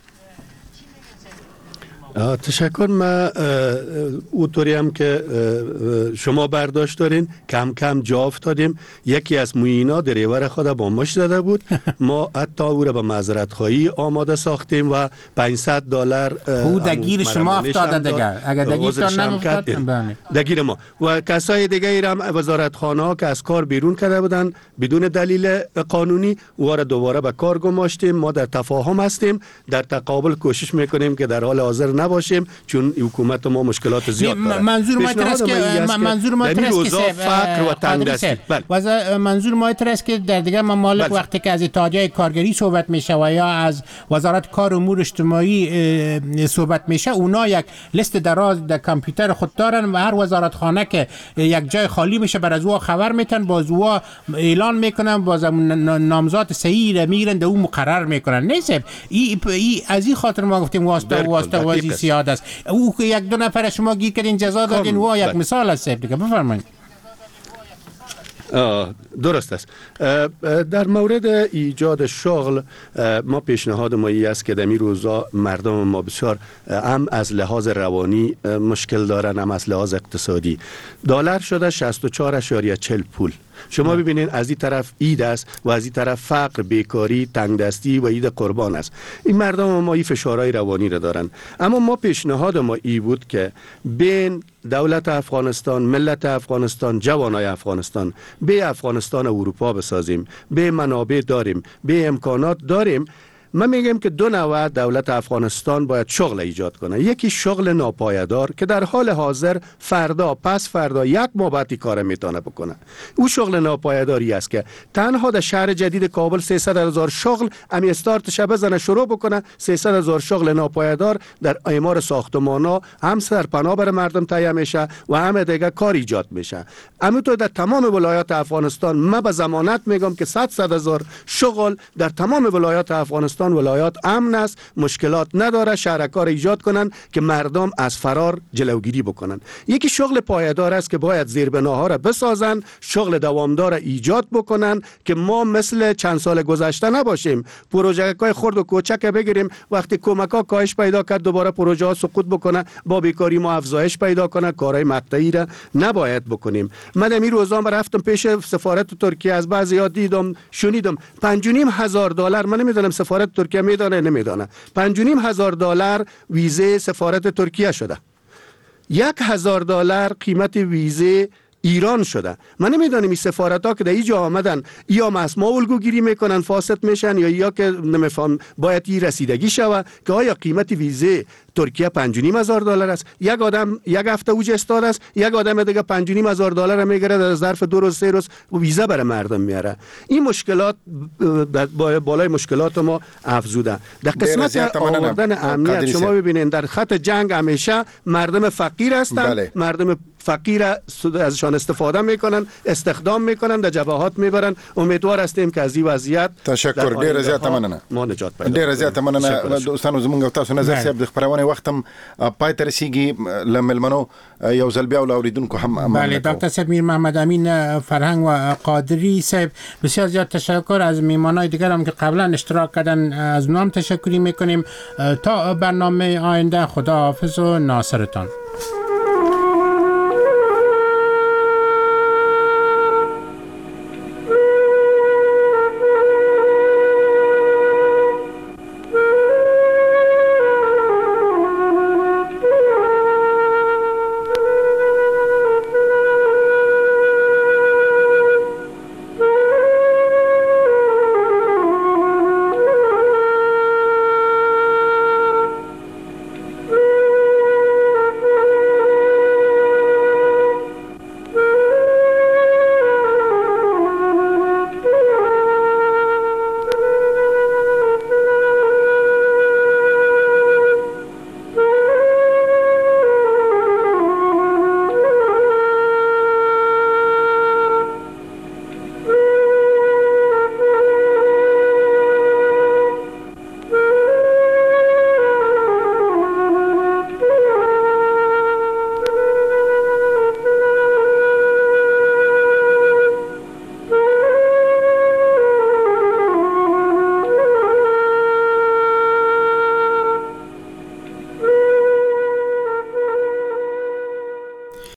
تشکر. ما اونطوری هم که شما برداشت دارین کم کم جا افتادیم. یکی از معینا دریور خود با مش زده بود. ما حتی او را به معذرت خواهی آماده ساختیم و پانصد دلار او دگیر شما افتاده دیگه. اگر دگیرتان نمیفتاد دگیر ما و کسای دیگه ایرم وزارتخانه ها که از کار بیرون کرده بودن بدون دلیل قانونی او را دوباره به کار گماشتیم. ما در تفاهم هستیم، در تقابل کوشش میکنیم که در حال حاضر نباشیم چون حکومت ما مشکلات زیاد داره. منظور ما است که منظور ما است که فقر و تنگدستی. بله. منظور ما است که در دیگه ممالک وقتی که از اتحادیه کارگری صحبت میشه و یا از وزارت کار امور اجتماعی صحبت میشه، اونا یک لیست دراز در کامپیوتر خود دارن و هر وزارت خانه که یک جای خالی میشه بر از او خبر میتن، باز او اعلان میکنن، باز نامزد صحیح میگیرن، در اون مقرر میکنن. نیست ای ای از این خاطر ما گفتیم واسطه واسطه وازی سیاد است. او که یک دو نفر شما گیر کردین جزا دادین و یک مثال است دیگه. بفرمایید. درست است. در مورد ایجاد شغل ما پیشنهاد ما ای است که در این روزا مردم ما بسیار هم از لحاظ روانی مشکل دارن هم از لحاظ اقتصادی. دلار شده شصت و چهار و چهل پول. شما ببینید از این طرف اید است و از این طرف فقر، بیکاری، تنگدستی و اید قربان است. این مردم ما این فشارهای روانی را دارن. اما ما پیشنهاد ما ای بود که بین دولت افغانستان، ملت افغانستان، جوانای افغانستان به افغانستان اروپا بسازیم. به منابع داریم، به امکانات داریم. من میگم که دو نوع دولت افغانستان باید شغل ایجاد کنه. یکی شغل ناپایدار که در حال حاضر فردا پس فردا یک ماه بعد کار میتونه بکنه. او شغل ناپایداری است که تنها در شهر جدید کابل سیصد هزار شغل امی استارتش بزنه شروع بکنه. سیصد هزار شغل ناپایدار در اعمار ساختمانا هم سرپناه بر مردم تهیه میشه و هم دیگه کار ایجاد میشه. همینطور در تمام ولایات افغانستان من به ضمانت میگم که صد صد هزار شغل در تمام ولایات افغانستان ولایات امن است، مشکلات نداره، شهرکار ایجاد کنن که مردم از فرار جلوگیری بکنن. یکی شغل پایدار است که باید زیربناها را بسازن، شغل دوامدار ایجاد بکنن که ما مثل چند سال گذشته نباشیم. پروژه‌های خرد و کوچک بگیریم، وقتی کمک‌ها کاهش پیدا کرد دوباره پروژه ها سقوط بکنه، با بیکاری ما افزایش پیدا کنه، کارهای مقطعی را نباید بکنیم. من این روزا رفتم پیش سفارت ترکیه، از بعضی‌ها دیدم شنیدم پنج و نیم هزار دلار، من نمیدونم سفارت ترکیه میدانه نمیدانه، پنج و نیم هزار دلار ویزه سفارت ترکیه شده. یک هزار دلار قیمت ویزه ایران شده. من نمیدانم این سفارت ها که در اینجا آمدن یا مسما الگو گیری میکنن فاسد میشن یا یا که نمیفهم باید این رسیدگی شوه که آیا قیمت ویزه ترکیه پنج و نیم هزار دلار است. یک آدم یک هفته اوج استاد است، یک آدم دیگه پنج و نیم هزار دلار میگیره، در ظرف دو روز سه روز ویزه برای مردم میاره. این مشکلات بالای مشکلات ما افزوده. در قسمت آوردن امنیت شما ببینید در خط جنگ همیشه مردم فقیر هستند، بله. مردم فقیر ازشان استفاده میکنن، استخدام میکنن، در جبهات میبرن. امیدوار هستیم که از این وضعیت تشکر ډیر زیات مننه ما نجات پیدا ډیر زیات مننه دوستانو زمونږ او تاسو نظر صاحب د خبرونه وختم پای تر رسیدي لملمنو یو ځل بیا اوریدونکو هم بله دکتر صاحب میر محمد امین فرهنگ و قادری صاحب بسیار زیاد تشکر. از میهمانای دیگر هم که قبلا اشتراک کردن از اونام تشکری میکنیم. تا برنامه آینده خدا حافظ و ناصرتان.